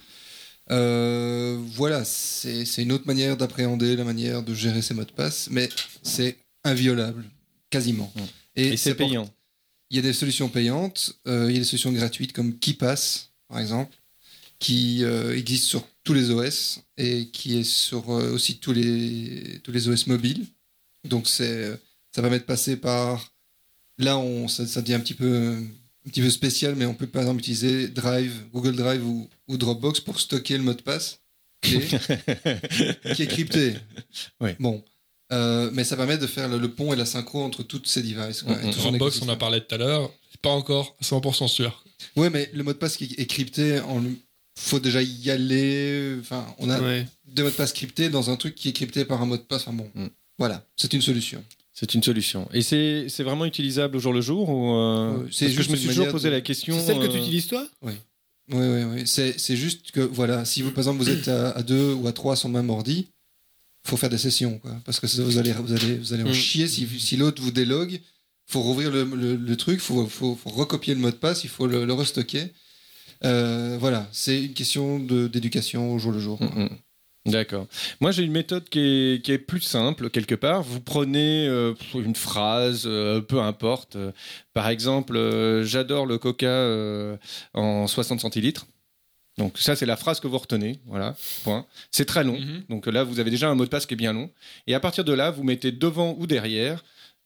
Euh, voilà, c'est, c'est une autre manière d'appréhender la manière de gérer ses mots de passe, mais c'est inviolable, quasiment. Mmh. Et, Et c'est pour- payant. Il y a des solutions payantes, euh, il y a des solutions gratuites comme KeePass, par exemple, qui euh, existe sur tous les O S et qui est sur euh, aussi tous les, tous les O S mobiles. Donc c'est, ça permet de passer par... Là, on, ça, ça devient un petit, peu, un petit peu spécial, mais on peut par exemple utiliser Drive, Google Drive ou, ou Dropbox pour stocker le mot de passe clé qui est crypté. Ouais. Bon. Euh, mais ça permet de faire le, le pont et la synchro entre toutes ces devices. Quoi, Mm, et mm. tout son Dropbox, on écosystème. en parlait tout à l'heure, c'est pas encore cent pour cent sûr. Ouais, mais le mot de passe qui est crypté, il faut déjà y aller. Enfin, on a Ouais. des mots de passe cryptés dans un truc qui est crypté par un mot de passe. Enfin bon, Mm. voilà, c'est une solution. C'est une solution. Et c'est, c'est vraiment utilisable au jour le jour ou euh, Ouais, c'est parce que juste je me une suis toujours manière posé de- la question. C'est celle que tu euh, utilises toi? Oui, oui, oui. C'est, c'est juste que, voilà, si vous, par exemple, vous êtes à, à deux ou à trois sur le même ordi, faut faire des sessions, quoi. Parce que ça, vous allez, vous allez, vous allez en Mm. chier si, si l'autre vous délogue. Faut rouvrir le, le, le truc, faut, faut, faut recopier le mot de passe, il faut le, le restocker. Euh, voilà, c'est une question de, d'éducation au jour le jour. quoi. Mm, mm. D'accord. Moi, j'ai une méthode qui est, qui est plus simple, quelque part. Vous prenez euh, une phrase, euh, peu importe. Euh, Par exemple, euh, j'adore le coca euh, en soixante centilitres. Donc ça, c'est la phrase que vous retenez. Voilà, point. C'est très long. Mhm. Donc là, vous avez déjà un mot de passe qui est bien long. Et à partir de là, vous mettez devant ou derrière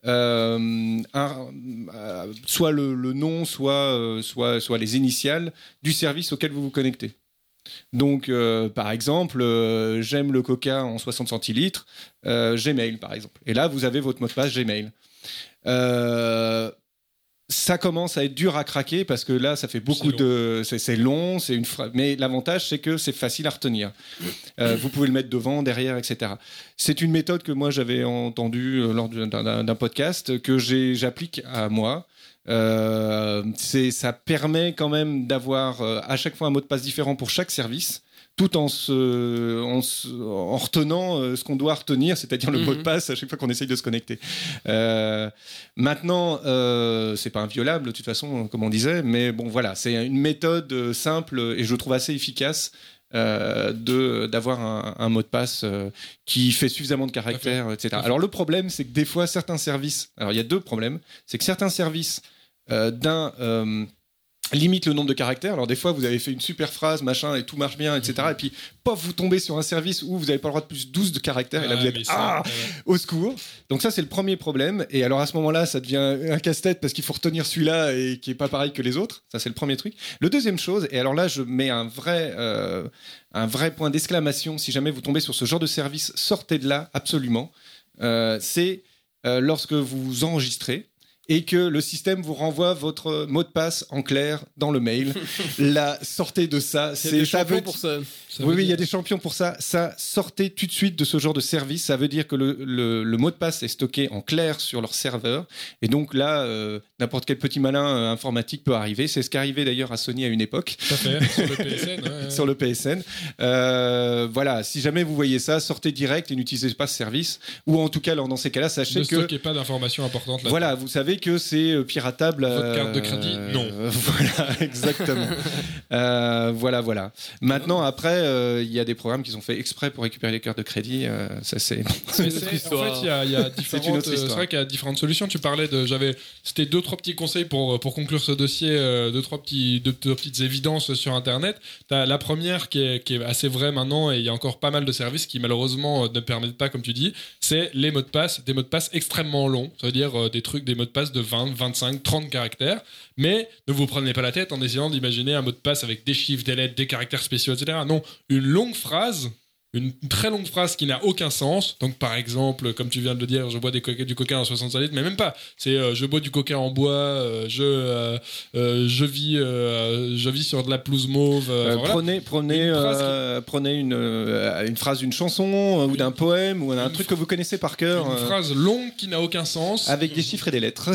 euh, un- euh, soit le, le nom, soit, euh, soit, soit les initiales du service auquel vous vous connectez. Donc, euh, par exemple, euh, j'aime le coca en soixante centilitres, euh, Gmail, par exemple. Et là, vous avez votre mot de passe Gmail. Euh, ça commence à être dur à craquer parce que là, ça fait beaucoup C'est de... C'est, c'est long, c'est une fra- mais l'avantage, c'est que c'est facile à retenir. Euh, vous pouvez le mettre devant, derrière, et cetera. C'est une méthode que moi, j'avais entendue euh, lors d'un, d'un- d'un podcast que j'ai, j'applique à moi. Euh, c'est, ça permet quand même d'avoir euh, à chaque fois un mot de passe différent pour chaque service, tout en, se, en, se- en retenant euh, ce qu'on doit retenir, c'est-à-dire le Mhm. mot de passe à chaque fois qu'on essaye de se connecter. Euh, maintenant, euh, c'est pas inviolable de toute façon, comme on disait, mais bon voilà, c'est une méthode euh, simple et je trouve assez efficace. Euh, de d'avoir un, un mot de passe euh, qui fait suffisamment de caractères, et cetera. Alors le problème, c'est que des fois certains services, alors il y a deux problèmes, c'est que certains services euh, d'un euh, limite le nombre de caractères. Alors des fois, vous avez fait une super phrase, machin, et tout marche bien, et cetera. Et puis, pof, vous tombez sur un service où vous n'avez pas le droit de plus douze de caractères, et là, Ah, vous êtes mais ça, ah, ouais. au secours. Donc ça, c'est le premier problème. Et alors à ce moment-là, ça devient un casse-tête parce qu'il faut retenir celui-là et qui est pas pareil que les autres. Ça, c'est le premier truc. Le deuxième chose, et alors là, je mets un vrai, euh, un vrai point d'exclamation. Si jamais vous tombez sur ce genre de service, sortez de là absolument. Euh, c'est euh, lorsque vous enregistrez et que le système vous renvoie votre mot de passe en clair dans le mail. Là, sortez de ça. Il y a des ça champions veut- pour ça. Ça oui, veut oui, il y a dire- des champions pour ça. Ça, sortez tout de suite de ce genre de service. Ça veut dire que le, le, le mot de passe est stocké en clair sur leur serveur. Et donc là, euh, n'importe quel petit malin euh, informatique peut arriver. C'est ce qui arrivait d'ailleurs à Sony à une époque, Tout à fait, sur le P S N. ouais, ouais. sur le P S N. Euh, voilà, si jamais vous voyez ça, sortez direct et n'utilisez pas ce service. Ou en tout cas, alors, dans ces cas-là, sachez Ne que... stockez pas d'informations importantes là. Voilà, vous savez que c'est euh, piratable. Votre euh, carte de crédit, non. euh, voilà, exactement. Euh, voilà, voilà. Maintenant, après, euh, il y a des programmes qui sont faits exprès pour récupérer les cartes de crédit. euh, ça, c'est. Mais une c'est- autre en histoire. fait, il y a, il y a une différentes. autre euh, C'est histoire. vrai qu'il y a différentes solutions. Tu parlais de, j'avais, c'était deux trois petits conseils pour pour conclure ce dossier, euh, deux trois petits, deux, deux petites évidences sur Internet. T'as la première qui est qui est assez vraie maintenant, et il y a encore pas mal de services qui malheureusement euh, ne permettent pas, comme tu dis, c'est les mots de passe, des mots de passe extrêmement longs, ça veut dire euh, des trucs, des mots de passe de vingt, vingt-cinq, trente caractères. Mais ne vous prenez pas la tête en essayant d'imaginer un mot de passe avec des chiffres, des lettres, des caractères spéciaux, et cetera. Non, une longue phrase, une très longue phrase qui n'a aucun sens. Donc, par exemple, comme tu viens de le dire, je bois des coca- du coca en soixante-cinq litres, mais même pas. C'est euh, je bois du coca en bois, euh, je, euh, euh, je, vis, euh, je vis sur de la pelouse mauve. euh, Euh, enfin, voilà. Prenez, prenez, Une phrase euh, prenez une, euh, une phrase d'une chanson euh, ou d'un poème ou un Une truc que vous connaissez par cœur. Une euh, phrase longue qui n'a aucun sens. Avec des chiffres et des lettres.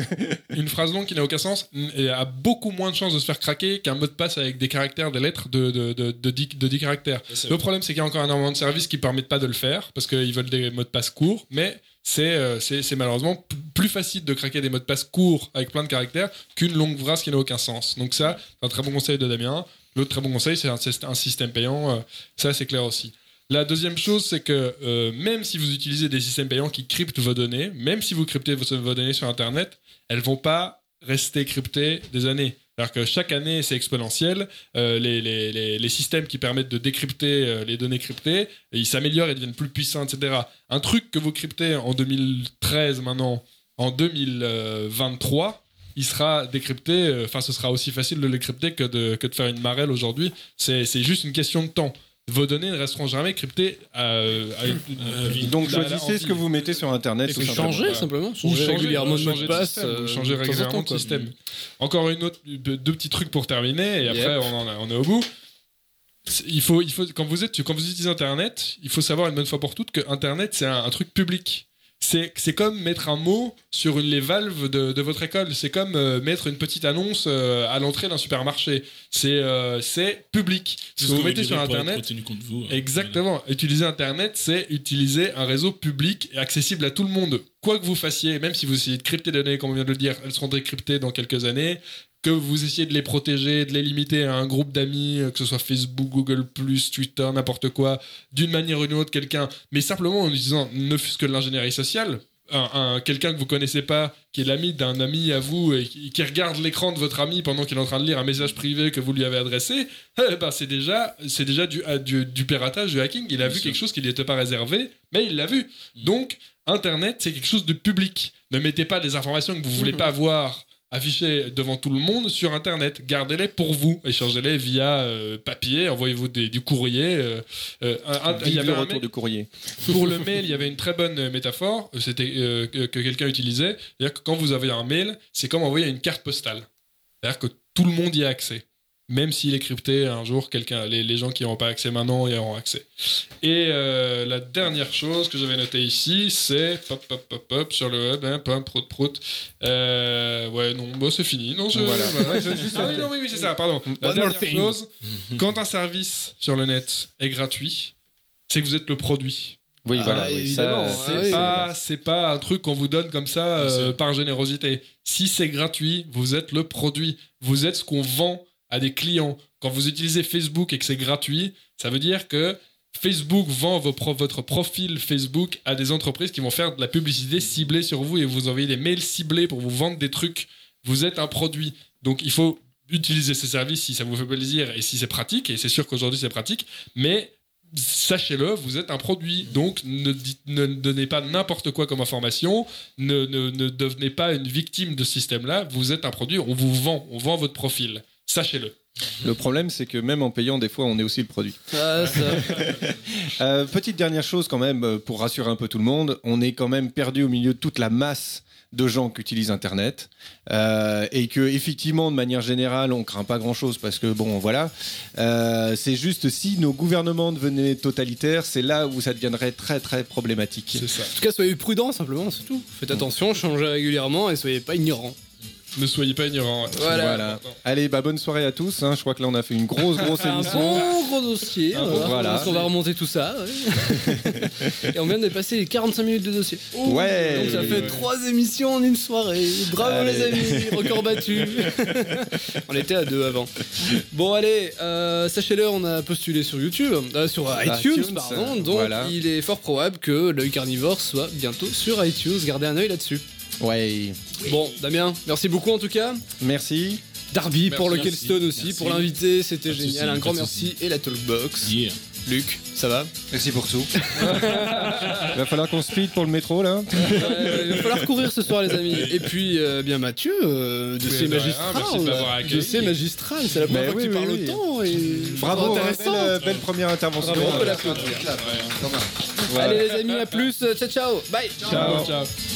Une phrase longue qui n'a aucun sens et a beaucoup moins de chances de se faire craquer qu'un mot de passe avec des caractères, des lettres de, de, de, de, dix, de dix caractères. C'est Le vrai. problème, c'est qu'il y a encore énormément de services qui permettent pas de le faire parce qu'ils veulent des mots de passe courts, mais c'est, euh, c'est, c'est malheureusement p- plus facile de craquer des mots de passe courts avec plein de caractères qu'une longue phrase qui n'a aucun sens. Donc ça, c'est un très bon conseil de Damien. L'autre très bon conseil, c'est un, c'est un système payant. euh, ça, c'est clair aussi. La deuxième chose, c'est que euh, même si vous utilisez des systèmes payants qui cryptent vos données, même si vous cryptez vos, vos données sur Internet, elles vont pas rester cryptées des années. Alors que chaque année, c'est exponentiel. Euh, les, les, les, les systèmes qui permettent de décrypter euh, les données cryptées, ils s'améliorent et deviennent plus puissants, et cetera. Un truc que vous cryptez en deux mille treize maintenant, en deux mille vingt-trois, il sera décrypté, enfin, ce sera aussi facile de le décrypter que de, que de faire une marelle aujourd'hui. C'est, c'est juste une question de temps. Vos données ne resteront jamais cryptées à, à une- À vie. Donc à la- choisissez en ce que vie. vous mettez sur Internet. Et tout faut simplement. Changer simplement, Ou changer changer, régulièrement de mot changer de de passe. système, euh, ou changer de temps en régulièrement temps, de quoi. système. Encore une autre, deux, deux petits trucs pour terminer, et Yep. après on, en a- on est au bout. C'est- Il faut, il faut, quand, vous êtes, quand vous utilisez Internet, il faut savoir une bonne fois pour toutes que Internet, c'est un, un truc public. C'est, c'est comme mettre un mot sur une- les valves de, de votre école. C'est comme euh, mettre une petite annonce euh, à l'entrée d'un supermarché. C'est, euh, c'est public. Ce que vous mettez sur Internet, Tenu contre vous. exactement. Utiliser Internet, c'est utiliser un réseau public et accessible à tout le monde. Quoi que vous fassiez, même si vous essayez de crypter des données, comme on vient de le dire, elles seront décryptées dans quelques années. Que vous essayez de les protéger, de les limiter à un groupe d'amis, euh, que ce soit Facebook, Google plus, Twitter, n'importe quoi, d'une manière ou d'une autre, quelqu'un, mais simplement en utilisant ne fût-ce que de l'ingénierie sociale. Un, un- quelqu'un que vous connaissez pas, qui est l'ami d'un ami à vous et qui, qui regarde l'écran de votre ami pendant qu'il est en train de lire un message privé que vous lui avez adressé, eh ben c'est déjà, c'est déjà du, ah, du, du piratage, du hacking. Il a Bien vu sûr. quelque chose qui lui était pas réservé, mais il l'a vu. Donc, Internet, c'est quelque chose de public. Ne mettez pas des informations que vous voulez pas voir affichées devant tout le monde sur Internet. Gardez-les pour vous. Échangez-les via euh, papier. Envoyez-vous des- du courrier. euh, euh, un- un- il y Vive avait le un retour mail- du courrier. pour le mail, il y avait une très bonne euh, métaphore. C'était euh, que, que quelqu'un utilisait. C'est-à-dire que quand vous avez un mail, c'est comme envoyer une carte postale. C'est-à-dire que tout le monde y a accès. Même s'il est crypté, un jour, quelqu'un, les, les gens qui n'auront pas accès maintenant y auront accès. Et euh, la dernière chose que j'avais notée ici, c'est pop, pop, pop, pop, sur le web, hein, pom, prout, prout. Euh, ouais, non, bah, c'est fini. Non, je, Voilà. voilà. Ouais, je- juste- Ah oui, non, oui, oui, c'est ça, pardon. La One more dernière thing. chose, quand un service sur le net est gratuit, c'est que vous êtes le produit. Oui, Ah, voilà. oui, évidemment, ça, ah C'est oui. pas, c'est pas un truc qu'on vous donne comme ça euh, C'est- par générosité. Si c'est gratuit, vous êtes le produit. Vous êtes ce qu'on vend à des clients. Quand vous utilisez Facebook et que c'est gratuit, ça veut dire que Facebook vend vos pro- votre profil Facebook à des entreprises qui vont faire de la publicité ciblée sur vous et vous envoyer des mails ciblés pour vous vendre des trucs. Vous êtes un produit. Donc il faut utilisez ces services si ça vous fait plaisir et si c'est pratique, et c'est sûr qu'aujourd'hui c'est pratique, mais sachez-le, vous êtes un produit, donc ne, dites- ne donnez pas n'importe quoi comme information, ne, ne, ne devenez pas une victime de ce système-là, vous êtes un produit, on vous vend, on vend votre profil, sachez-le. Le problème, c'est que même en payant, des fois, on est aussi le produit. Ah, ça. Euh, petite dernière chose quand même, euh, pour rassurer un peu tout le monde, on est quand même perdu au milieu de toute la masse de gens qui utilisent Internet euh, et que effectivement de manière générale on craint pas grand chose parce que bon voilà euh, c'est juste si nos gouvernements devenaient totalitaires, c'est là où ça deviendrait très très problématique. C'est ça. En tout cas, soyez prudents simplement, c'est tout. Faites attention, changez régulièrement et soyez pas ignorants. Ne soyez pas ignorants. Voilà. Voilà. Allez, bah bonne soirée à tous, hein. Je crois que là on a fait une grosse grosse Un émission. bon gros dossier. Un on va bon- voir voilà. comment est-ce qu'on va remonter tout ça. Ouais. Et on vient de passer les quarante-cinq minutes de dossier. Oh, Ouais. Donc ça fait trois émissions en une soirée. Bravo Allez. les amis, record battu. On était à deux avant. Bon allez, euh, sachez-le, on a postulé sur YouTube, euh, sur iTunes, iTunes, pardon. euh, Donc voilà. il est fort probable que l'œil carnivore soit bientôt sur iTunes. Gardez un œil là-dessus. Ouais, Bon, Damien, merci beaucoup en tout cas. merci. Darby pour le merci, Kelstone aussi, merci. pour l'invité, c'était Pas de génial. souci, Un pas grand de merci. Et la Talkbox. Yeah. Luc, ça va? Merci pour tout. Il va falloir qu'on speed pour le métro là. Euh, Il va falloir courir ce soir, les amis. Et puis, euh, bien Mathieu, euh, dossier de rien, magistral. merci de m'avoir accueilli. Dossier magistral, c'est la première Mais fois que oui, tu oui, parles oui. autant. Et... Bravo, hein, intéressant. belle, euh, belle première intervention. Bravo, on peut l'applaudir. Quand même. Allez, les amis, à plus. Ciao, ciao. Bye. Ciao, ciao.